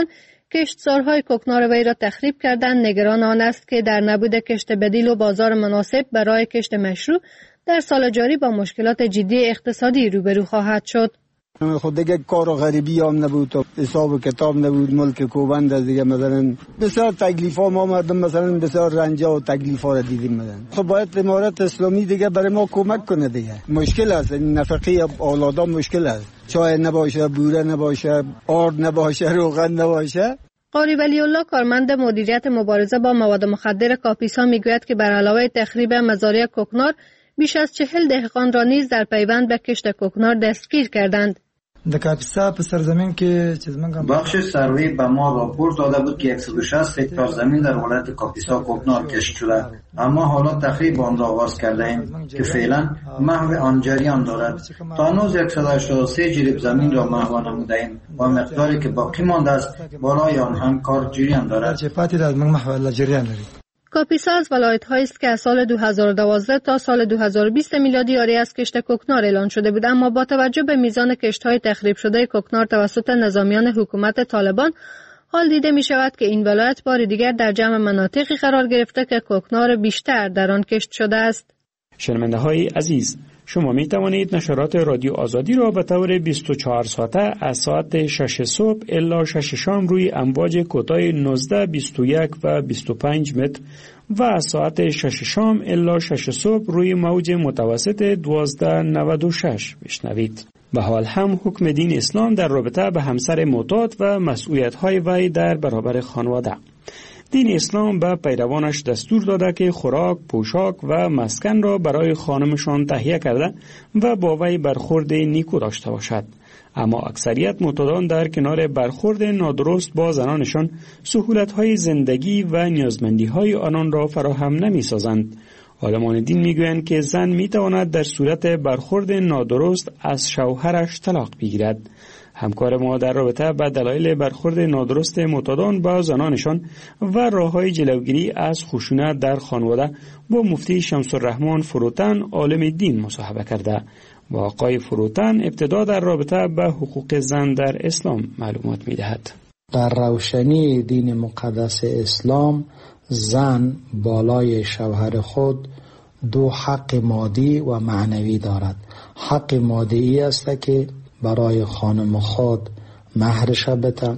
Speaker 2: کشتزارهای کوکنار وی را تخریب کردند. نگران آن است که در نبود کشت بدیل و بازار مناسب برای کشت مشروع در سال جاری با مشکلات جدی اقتصادی روبرو خواهد شد.
Speaker 3: خود دیگه کار و غریبی هم نبود و حساب و کتاب نبود، ملک کوبند دیگه مثلا بسیار تکلیف ها ما مردم مثلا بسیار رنجا و تکلیف ها را دیدیم مثلا. خب باید امارت اسلامی دیگه برای ما کمک کنه دیگه. مشکل است، نفقه اولادا مشکل است، چای نباشه، بوره نباشه، آرد نباشه، روغن نباشه.
Speaker 2: قاری ولی الله کارمند مدیریت مبارزه با مواد مخدر کاپیسا میگوید که بر علاوه تخریب مزارع کوکنار بیش از 40 دهقان را نیز در پیوند به کشت کوکنار دستگیر کردند.
Speaker 4: در کاپیسا په سرزمین کې
Speaker 7: بخش سروی به ما راپورت داده بود که 160 هکتار زمین در ولایت کاپیسا کوکنار کشت شده، اما حالا تخریب آن را آغاز کرده ایم که فعلا محو آن جریان دارد. تا هنوز 183 جریب زمین را محو نموده ایم و مقداری که باقی مانده است بالای آن هم کار جریان دارد.
Speaker 2: کاپیسا از ولایت‌هایی است که از سال 2012 تا سال 2020 میلادی عاری از کشت کوکنار اعلان شده بود، اما با توجه به میزان کشت‌های تخریب شده کوکنار توسط نظامیان حکومت طالبان حال دیده می شود که این ولایت بار دیگر در جمع مناطقی قرار گرفته که کوکنار بیشتر در آن کشت شده است.
Speaker 8: شنونده‌های عزیز، شما می توانید نشرات رادیو آزادی را به طور 24 ساعته از ساعت 6 صبح الی 6 شام روی امواج کوتاه 19، 21 و 25 متر و از ساعت 6 شام الی 6 صبح روی موج متوسط 1296 بشنوید. به حال هم حکم دین اسلام در رابطه به همسر معتاد و مسئولیت‌های وی در برابر خانواده. دین اسلام به پیروانش دستور داده که خوراک، پوشاک و مسکن را برای خانمشان تهیه کرده و با وی برخورد نیکو داشته باشد. اما اکثریت معتادان در کنار برخورد نادرست با زنانشان سهولت‌های زندگی و نیازمندی‌های آنان را فراهم نمی‌سازند. عالمان دین میگویند که زن میتواند در صورت برخورد نادرست از شوهرش طلاق بگیرد. همکار ما در رابطه با دلایل برخورد نادرست معتادان با زنانشان و راه‌های جلوگیری از خشونت در خانواده با مفتی شمس الرحمن فروتن عالم دین مصاحبه کرده و آقای فروتن ابتدا در رابطه با حقوق زن در اسلام معلومات می‌دهد.
Speaker 23: در روشنی دین مقدس اسلام زن بالای شوهر خود دو حق مادی و معنوی دارد. حق مادی است که برای خانم خود مهرش بده،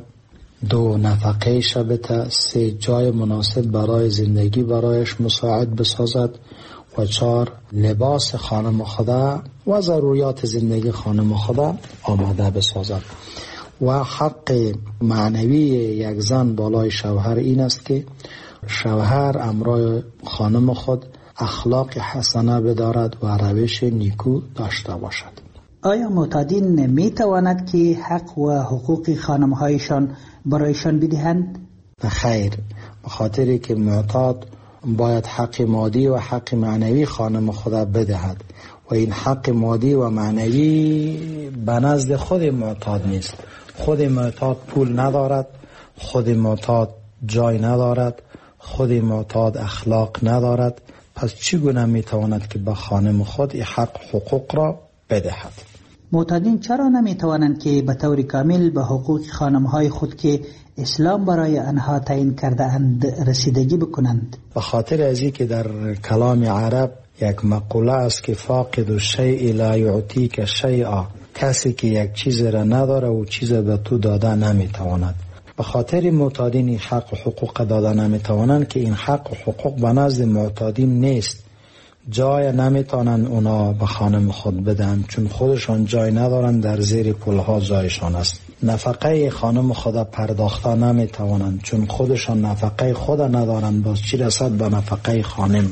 Speaker 23: 2 نفقهش بده، 3 جای مناسب برای زندگی برایش مساعد بسازد و 4 لباس خانم خدا و ضروریات زندگی خانم خدا آماده بسازد. و حق معنوی یک زن بالای شوهر این است که شوهر امرای خانم خود اخلاق حسنه بدارد و روش نیکو داشته باشد.
Speaker 9: آیا معتادین می تواند که حق و حقوق خانمهایشان برایشان بدهند؟
Speaker 23: خیر، به خاطری که معتاد باید حق مادی و حق معنوی خانم خدا بدهد و این حق مادی و معنوی به نزد خود معتاد نیست. خود معتاد پول ندارد، خود معتاد جای ندارد، خود معتاد اخلاق ندارد، پس چگونه میتواند که به خانم خود این حق حقوق را بدهد؟
Speaker 9: معتادین چرا نمیتوانند که به طور کامل به حقوق خانمهای خود که اسلام برای آنها تعیین کرده اند رسیدگی بکنند؟
Speaker 23: به خاطر از که در کلام عرب یک مقوله است که فاقد الشیء لا یعطیک شیئا، کسی که یک چیز را نداره و چیز به تو داده نمیتواند. به خاطر معتادین این حق و حقوق داده نمیتوانند که این حق و حقوق به نزد معتادین نیست. جای نمیتونن اونا به خانم خود بدن چون خودشان جای ندارن، در زیر پلها جایشان است. نفقه خانم خدا پرداخته نمیتوانند چون خودشان نفقه خدا ندارن، باز چی رسد به نفقه خانم.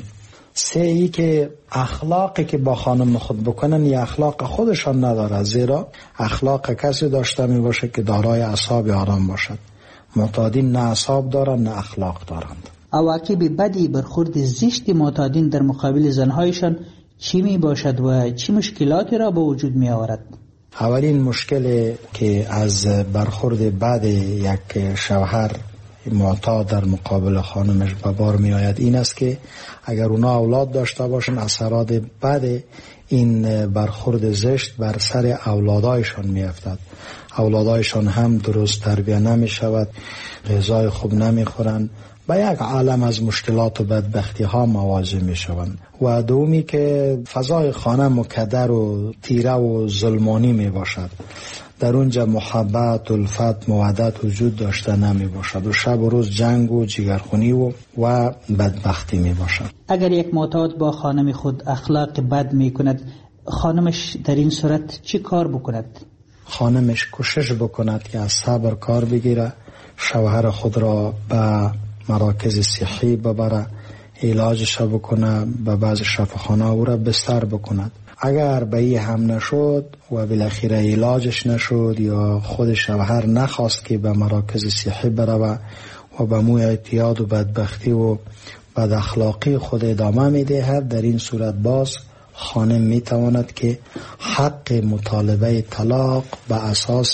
Speaker 23: 3 ای که اخلاقی که با خانم خود بکنن یا اخلاق خودشان نداره، زیرا اخلاق کسی داشته می باشه که دارای اعصاب آرام باشد. معتادین نه اعصاب دارند نه اخلاق دارند.
Speaker 9: عواقب بدی برخورد زشت معتادین در مقابل زنهایشان چی می باشد و چی مشکلاتی را به وجود می آورد؟
Speaker 23: اولین مشکل که از برخورد بد یک شوهر معتاد در مقابل خانمش به بار می آید این است که اگر اونا اولاد داشته باشن اثرات بد این برخورد زشت بر سر اولادایشان می افتد. اولادایشان هم درست تربیه نمی شود، غذای خوب نمی خورند، با یک عالم از مشکلات و بدبختی ها مواجه می شوند. و دومی که فضای خانه مکدر و تیره و ظلمانی می باشد، در اونجا محبت، الفت، مودت وجود داشته نمی باشد و شب و روز جنگ و جگرخونی و بدبختی می باشد.
Speaker 9: اگر یک معتاد با خانم خود اخلاق بد می کند، خانمش در این صورت چی کار بکند؟
Speaker 23: خانمش کوشش بکند که از صبر کار بگیره، شوهر خود را به مراکز صحی ببره، علاجش بکنه، به بعض شفاخانه او را بستر بکند. اگر به این هم نشد و بالاخره علاجش نشد یا خود شوهر نخواست که به مراکز صحی بره و به موی اعتیاد و بدبختی و بد اخلاقی خود ادامه میدهد، در این صورت باز خانم میتواند که حق مطالبه طلاق به اساس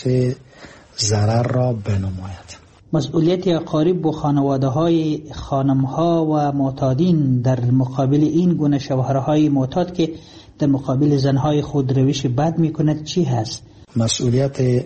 Speaker 23: ضرر را بنماید.
Speaker 9: مسئولیت اقارب و خانواده های خانم ها و معتادین در مقابل این گونه شوهرهای معتاد که در مقابل زنهای خود روش بد می کند چی هست؟
Speaker 23: مسئولیت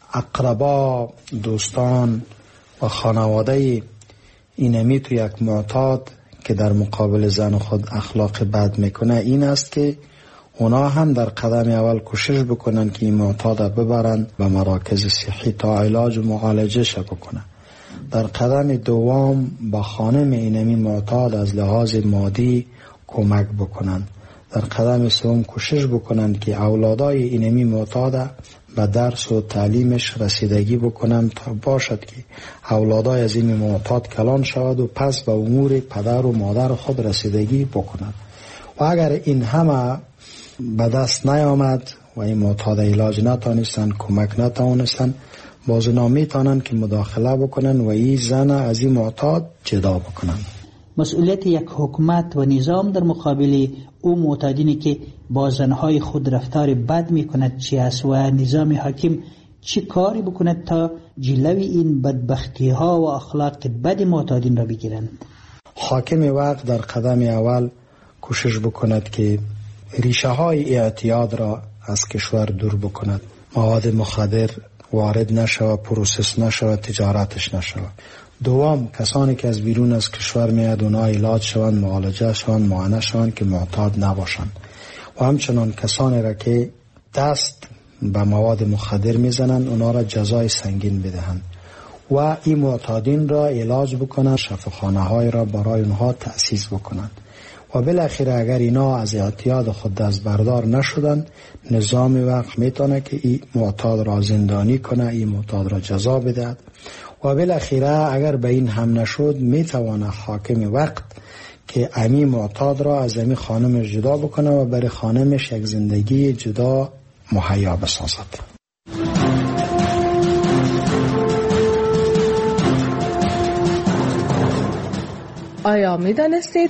Speaker 23: اقربا، دوستان و خانواده اینمی تو یک معتاد که در مقابل زن خود اخلاق بد میکنه این است که اونا هم در قدم اول کوشش بکنن که این معتاد ببرن به مراکز صحی تا علاج و معالجه بکنن. در قدم دوم با خانم اینمی معتاد از لحاظ مادی کمک بکنن. در قدم سوم کوشش بکنن که اولادای اینمی معتاد به درس و تعلیمش رسیدگی بکنن تا باشد که اولادای از این معتاد کلان شود و پس به امور پدر و مادر خود رسیدگی بکنن. و اگر این همه به دست نیامد و این معتاد علاج نتانستن، کمک نتانستن، باز نمیتونن که مداخله بکنن و این زن از این معتاد جدا بکنن.
Speaker 9: مسئولیت یک حکومت و نظام در مقابل او معتادینی که با زنهای خود رفتار بد می کند چی است و نظام حاکم چی کاری بکند تا جلوی این بدبختی ها و اخلاق بد معتادین را بگیرند؟
Speaker 23: حاکم وقت در قدم اول کوشش بکند که ریشه های اعتیاد را از کشور دور بکند، مواد مخدر وارد نشود، پروسس نشود، تجارتش نشود. دوم، کسانی که از بیرون از کشور میاد اونا علاج شوند، معالجه شوند، معاینه شوند که معتاد نباشند. و همچنان کسانی را که دست به مواد مخدر میزنند اونا را جزای سنگین بدهند و این معتادین را علاج بکنند، شفاخانه های را برای اونها تأسیس بکنند. و بالاخره اگر اینا از اعتیاد خود دست بردار نشدن، نظام وقت میتونه که این معتاد را زندانی کنه، این معتاد را جزا بدهد. و بالاخره اگر به این هم نشد میتونه حاکم وقت که امی معتاد را از امی خانمش جدا بکنه و برای خانمش یک زندگی جدا مهیا بسازد.
Speaker 27: آیا میدانستید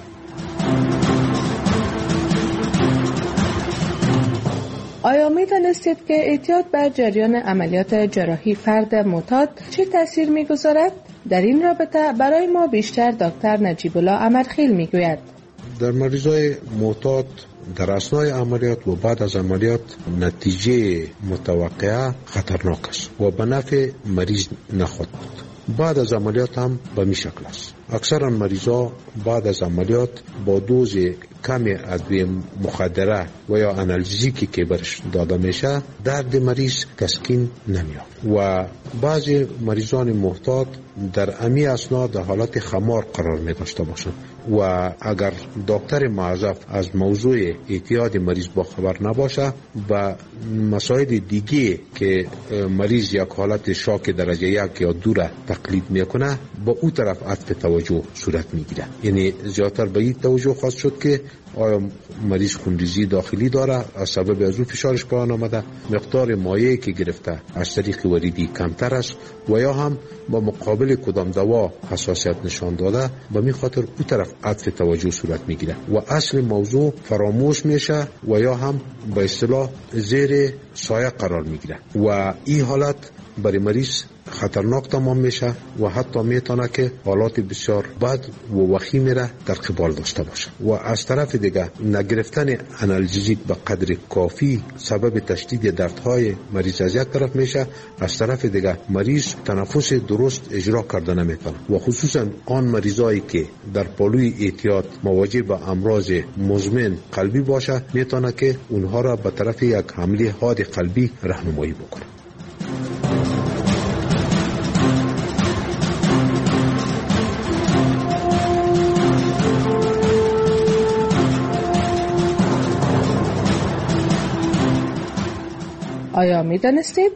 Speaker 27: که اعتیاد بر جریان عملیات جراحی فرد معتاد چه تأثیر می‌گذارد؟ در این رابطه برای ما بیشتر دکتر نجیب الله امرخیل میگوید.
Speaker 5: در مریضای معتاد در اثنای عملیات و بعد از عملیات نتیجه متوقعه خطرناک است و به نفع مریض نخواهد بود. بعد از عملیات هم به می شکل است. اکثرا مریضا بعد از عملیات با دوز کم ادویه مخدره و یا آنالژیکی که برش داده میشه درد مریض تسکین نمیاد و بعضی مریضان معتاد در امی اثنا در حالت خمار قرار می داشته باشند و اگر دکتر معذب از موضوع اعتیاد مریض با خبر نباشه و مسائل دیگه که مریض یک حالت شاک درجه 1 یا 2 را تقلید میکنه با او طرف عطف توجه صورت میگیره. یعنی زیادتر به این توجه خواست شد که آیا مریض خونریزی داخلی داره، از سبب از او فشارش پایان آمده، مقدار مایعی که گرفته از طریق وریدی کمتر است و یا هم با مقابل کدام دوا حساسیت نشان داده، به می خاطر او طرف عطف توجه صورت میگیره و اصل موضوع فراموش میشه و یا هم به اصطلاح زیر سایه قرار میگیره و این حالت برای مریض خطرناک تمام میشه و حتی میتونه که حالات بسیار بد و وخیمی را در قبال داشته باشه. و از طرف دیگه نگرفتن آنالژیک به قدر کافی سبب تشدید دردهای مریض از یک طرف میشه، از طرف دیگه مریض تنفس درست اجرا کرده نمیتونه و خصوصا آن مریضایی که در پالوی احتیاط مواجه به امراض مزمن قلبی باشه میتونه که اونها را به طرف یک حمله حاد قلبی راهنمایی بکنه.
Speaker 27: آیا می دانستید؟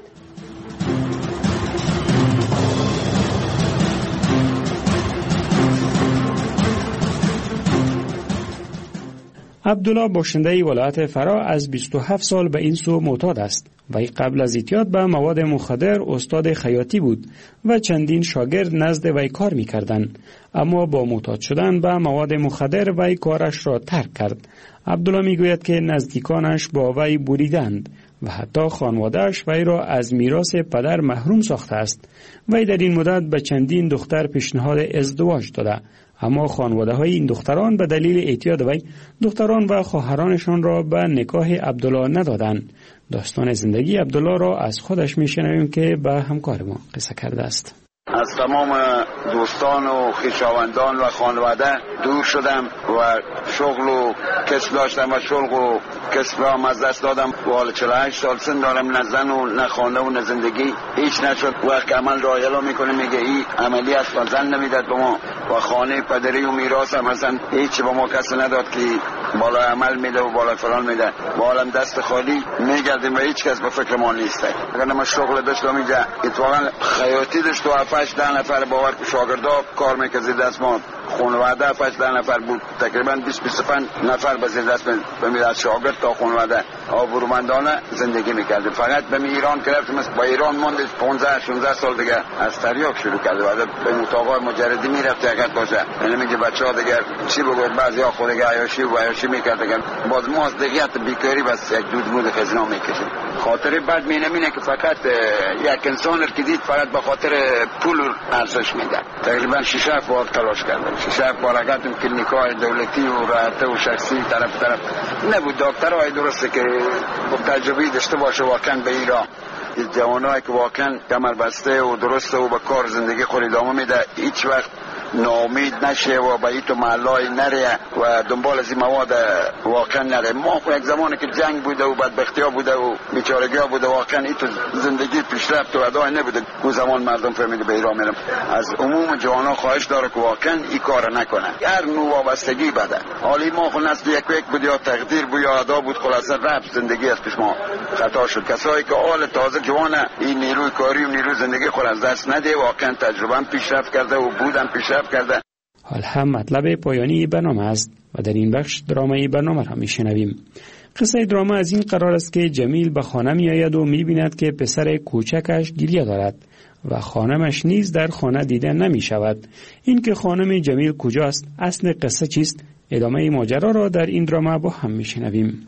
Speaker 8: عبدالله باشنده ولایت فرا از 27 سال به این سو معتاد است. وی قبل از اعتیاد به مواد مخدر استاد خیاطی بود و چندین شاگرد نزد وی کار می‌کردند، اما با معتاد شدن به مواد مخدر وی کارش را ترک کرد. عبدالله میگوید که نزدیکانش با وی بریدند و حتی خانواده‌اش وی را از میراث پدر محروم ساخته است. وی در این مدت به چندین دختر پیشنهاد ازدواج داده، اما خانواده‌های این دختران به دلیل اعتیاد وی دختران و خواهرانشان را به نکاح عبدالله ندادند. داستان زندگی عبدالله را از خودش میشنویم که به همکار ما قصه کرده است.
Speaker 24: از تمام دوستان و خویشاوندان و خانواده دور شدم و شغل و کسب داشتم و شغل و کسب را از دست دادم و حال 48 سال سن دارم، نه زن و نه خانه و نه زندگی هیچ نشد. وقت عمل را اعلام میکنه میگه این عملی است و زن نمیداد به ما و خانه پدری و میراث هم اصلا هیچ به ما کسی نداد که بالا عمل میده و بالا فلان میده و حالم دست خالی میگردیم و هیچ کس به فکر ما نیست. اگر ما شغل داشتم اینجا اتفاقا خیاطی داشت و 7-8 نفر باور شاگردا کار میکرد دست ما، خانواده 7-8 نفر بود، تقریبا 20-25 نفر به زیر دست بمید از شاگرد تا خانواده آبرومندانه زندگی میکرد. فقط به ایران گرفتم، با ایران موند 15-16 سال دیگه از تریاک شروع کرد و به اتاقای مجردی میرفت اگر باشه، یعنی میگه بچه‌ها دیگه چی بگوید بعضیا خود دیگه عیاشی میکرد دیگه. باز ما از دیگه بیکاری بس یک دود بود خزینه میکشید. خاطر بعد مینه که فقط یک انسان که دید فقط به خاطر پول ارزش میده. تقریبا 6 بار تلاش کردم، 6 بار رفتم کلینیک‌های دولتی و رابطه و شخصی طرف نبود. دکترای درسته که تجربه داشته باشه واقعا به ایران جوانایی که واقعا کمر بسته و درسته و به کار زندگی خود ادامه میده، هیچ وقت ناامید نشه و به ایتو محلای نره و دنبال از این مواد واقعا نره. ما خو یک زمانی که جنگ بوده و بدبختی ها بوده و بیچارگی ها بوده، واقعا ایتو زندگی پیشرفت و ادای نبوده. اون زمان مردم فهمیده به ایران میرم. از عموم جوانا خواهش داره که واقعا این کار نکنه. هر نوع وابستگی بده. حالی ما خو نسل یک بود یا تقدیر بود یا ادا بود، خلاصه رفت زندگی از پیش ما خطا شد. کسایی که حال تازه جوانه این نیروی کاری و نیروی زندگی خود از دست نده، واقعا تجربه پیشرفت کرده و بودن پیشرفت کرده.
Speaker 8: حال هم مطلب پایانی برنامه است و در این بخش درامای برنامه را میشنویم. قصه دراما از این قرار است که جمیل به خانه می آید و می بیند که پسر کوچکش گریه دارد و خانمش نیز در خانه دیده نمی شود. این که خانم جمیل کجاست، اصل قصه چیست؟ ادامه ماجرا را در این دراما با هم میشنویم.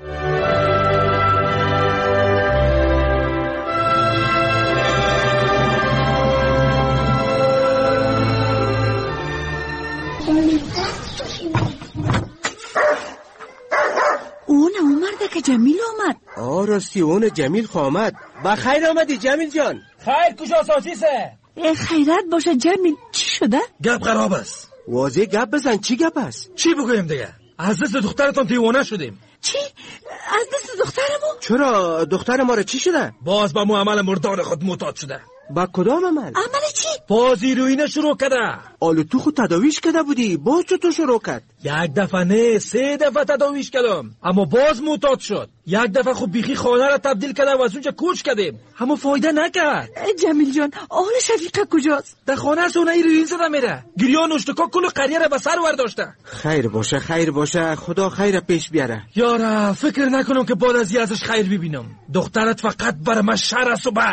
Speaker 25: که جمیل آمد.
Speaker 26: راستی اون جمیل آمد. بخیر آمدی جمیل جان.
Speaker 10: خیر کجا سازیسه؟
Speaker 25: خیرت باشه جمیل، چی شده؟
Speaker 10: گپ خراب است.
Speaker 26: واضح گپ بزن، چی گپ است؟
Speaker 10: چی بگویم دیگه؟ از دست دخترتون دیوانه شدیم.
Speaker 25: چی؟ از دست دخترمو؟
Speaker 26: چرا دختر ما را چی شده؟
Speaker 10: باز با مو عمل مردان خود معتاد شده.
Speaker 26: با کدام عمل؟
Speaker 25: عمل چی؟
Speaker 10: باز هیروئین شروع کرده.
Speaker 26: آلو تو خود تداویش کرده بودی، باز چطور شروع کرد؟
Speaker 10: یک دفعه نه 3 دفعه تداویش کردم، اما باز معتاد شد. یک دفعه خود بیخی خانه را تبدیل کرده و از اونجا کوچ کردیم، اما فایده نکرد.
Speaker 25: جمیل جان آل شفیقه کجاست؟
Speaker 10: در خانه سونه هیروئین زده میره. گریان اشتکا کل قریه را به سر ورداشته.
Speaker 26: خیر باشه خدا خیر پیش بیاره.
Speaker 10: یارا فکر نکنم که بعد از ازش خیر ببینم. دخترت فقط بر من شر است و بس.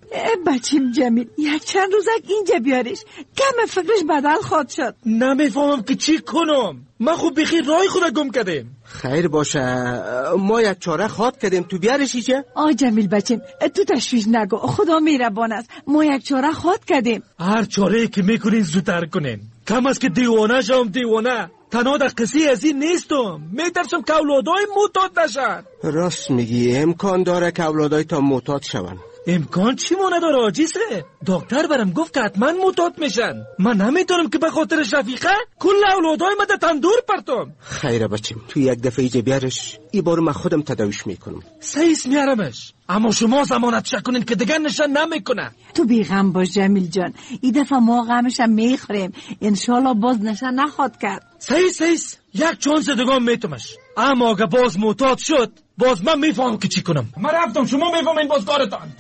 Speaker 25: بچیم جمیل یک چند روزک اینجا بیارش، کم فکرش بدل خواهد شد.
Speaker 10: نمیفهمم که چی کنم، من خوب بخیر رای خود گم کردیم.
Speaker 26: خیر باشه، ما یک چاره خواد کردیم، تو بیارش ایچه؟
Speaker 25: جمیل بچیم تو تشویش نگو، خدا میربان است، ما یک چاره خواد کردیم.
Speaker 10: هر چاره که میکنین زودتر کنین، کم از که دیوانه شم دیوانه. تنها در قصه از این نیستم، میترسم که اولادای معتاد نشن.
Speaker 26: راست میگی، امکان داره که اولادای تا معتاد شون.
Speaker 10: امکان چی ما نداره عاجزه؟ دکتر برام گفت که حتما معتاد میشن. من نمیتونم که به خاطر شفیقه کل اولادای ما در تندور پرتم.
Speaker 26: خیره بچیم، تو یک دفعه ایجا بیارش، ای بار من خودم تداویش میکنم.
Speaker 10: سیس میارمش، اما شما ضمانت شکنین که دیگر نشان نمیکنه.
Speaker 25: تو بیغم باش جمیل جان، این دفعه ما غمش هم میخوریم، انشالله باز نشان نخواد کرد.
Speaker 10: سیس یک چانس دیگه میتمش، اما اگه باز معتاد شد باز من میفهمم که چی کنم. من رفتم، شما میفهمین باز کارتان.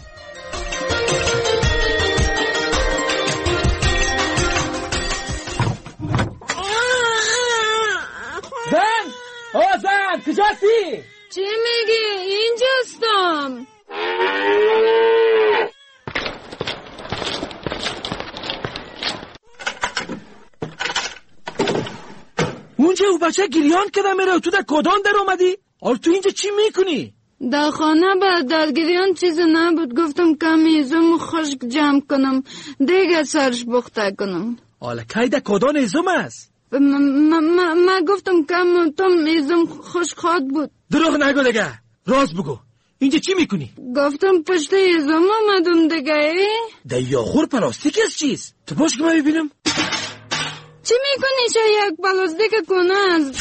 Speaker 10: زن کجاستی؟
Speaker 6: چی میگی؟ اینجاستم.
Speaker 10: اونجا او بچه گریان کده میره، تو در کدان در اومدی؟ آر تو اینجا چی میکنی؟
Speaker 6: در خانه بعد در گریان چیز نبود، گفتم کمی ایزم خشک جمع کنم دیگه سرش بخته کنم.
Speaker 10: حالا کی در کدان ایزم است؟
Speaker 6: من گفتم کم تم ایزم خشک خواد بود.
Speaker 10: دروغ نگو دیگه، راست بگو، اینجا چی میکنی؟
Speaker 6: گفتم پشت ایزم آمدم دیگه.
Speaker 10: در یاخور پلاستیک از چیز؟ تو باش که من ببینم.
Speaker 6: چی میکنی چه یک پلاستیک کنه؟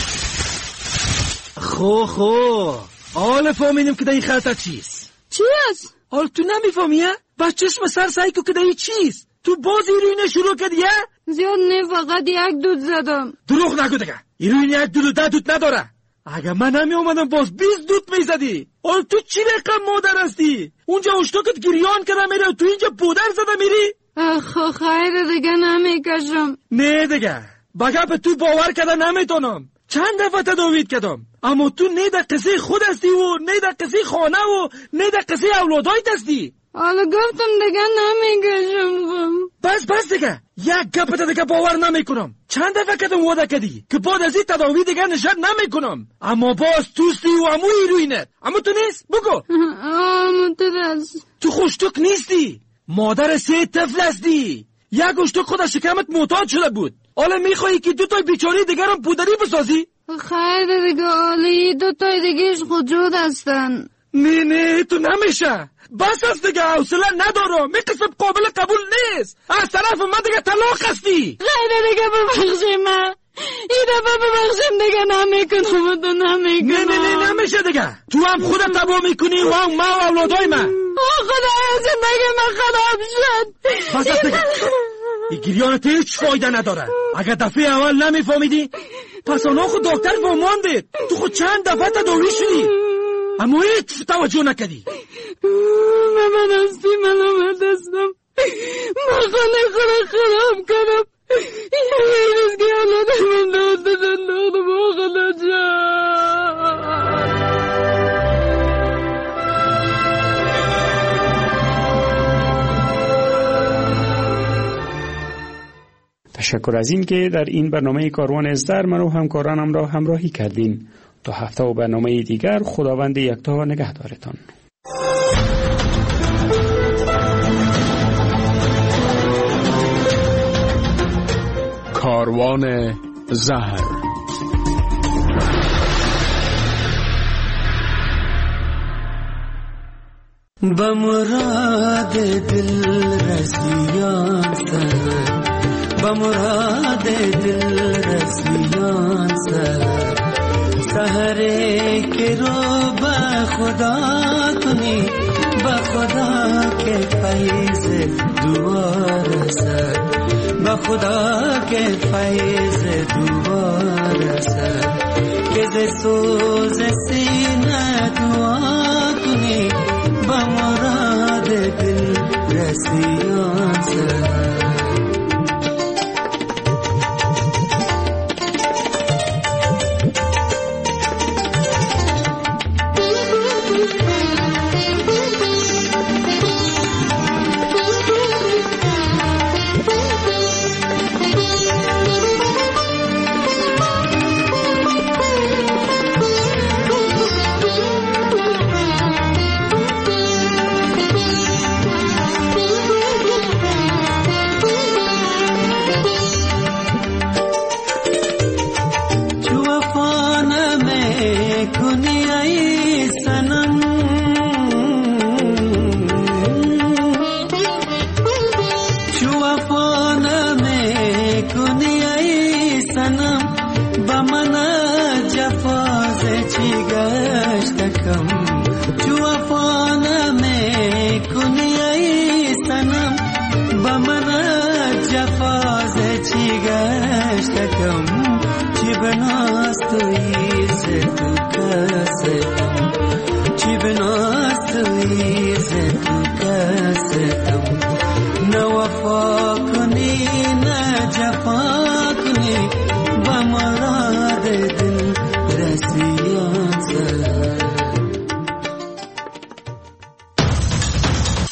Speaker 10: خو حالا فهمیدم که در این خلطه چیست.
Speaker 6: چی است؟
Speaker 10: حالا تو نمیفهمی؟ با چشم سر سعی کو که در این چیست. تو باز ایروینه شروع کردی؟
Speaker 6: زیاد نه، فقط یک دود زدم.
Speaker 10: دروغ نگو دیگه، ایروین یک دود و 10 دود نداره. اگه من نمی اومدم باز 20 دود میزدی. حالا تو چی رقم مادر هستی؟ اونجا اشتاکت گریان کرده میره، تو اینجا پودر زده میری؟
Speaker 6: خیر دیگه نمیکشم.
Speaker 10: نه دیگه، بگه به تو باور کرده نمیتونم. چند دفعه تداویت کردم، اما تو نه در قصه خود هستی و نه در قصه خانه و نه در قصه اولادایت هستی.
Speaker 6: حالا گفتم دیگه نمیکشم.
Speaker 10: بس دیگه، یک گپت دیگه باور نمیکنم. چند دفعه کدوم وعده کردی که بعد از این تداوی دیگه نشد نمیکنم، اما باز توستی و امو ایروینت. اما تو نیست؟ بگو.
Speaker 6: اما تو دست
Speaker 10: تو خوشتوک نیستی، مادر 3 طفل هستی. یک اشتوک خود از شکمت معتاد شده بود، حالا میخوایی که 2 تا بیچاره دیگر هم پودری بسازی؟
Speaker 6: خیر دیگه، حالی 2 تا دیگهش خود هستن.
Speaker 10: نه تو نمیشه، بس است دیگه، حوصله ندارم. این قسم قابل قبول نیست. از طرف من دیگه طلاق هستی.
Speaker 6: خیر دیگه ببخشیم، من این دفعه ببخشیم دیگه نمیکنم و تو نمیکنم.
Speaker 10: نه نمیشه دیگه، تو هم خودت تباه میکنی و هم ما و اولادای من.
Speaker 6: خدا زندگی من خراب شد.
Speaker 10: بس است دیگه، این گریانت هیچ فایده نداره. اگر دفعه اول نمیفهمیدی پس آنها خود دکتر فهماندید. تو خود چند دفعه تداوی شدی اما هیچ توجه نکردی.
Speaker 6: من هستی ملامت هستم، من خانه خود خراب کنم. یه روز که حالا من دادشن دادم و خدا جان.
Speaker 8: تشکر از این که در این برنامه کاروان ازدر من و همکارانم را همراهی کردین. تا هفته و برنامه دیگر، خداوند یکتا نگهدارتان.
Speaker 1: کاروان زهر.
Speaker 12: بمراد دل رسیان سر، بمراد دل رسیان سر، سحره که رو با خدا کنی، با خدا که فیض دوار سر، با خدا که فیض دوار سر، که ز سوز سینه دعا کنی، با مراد دل رسیان سر.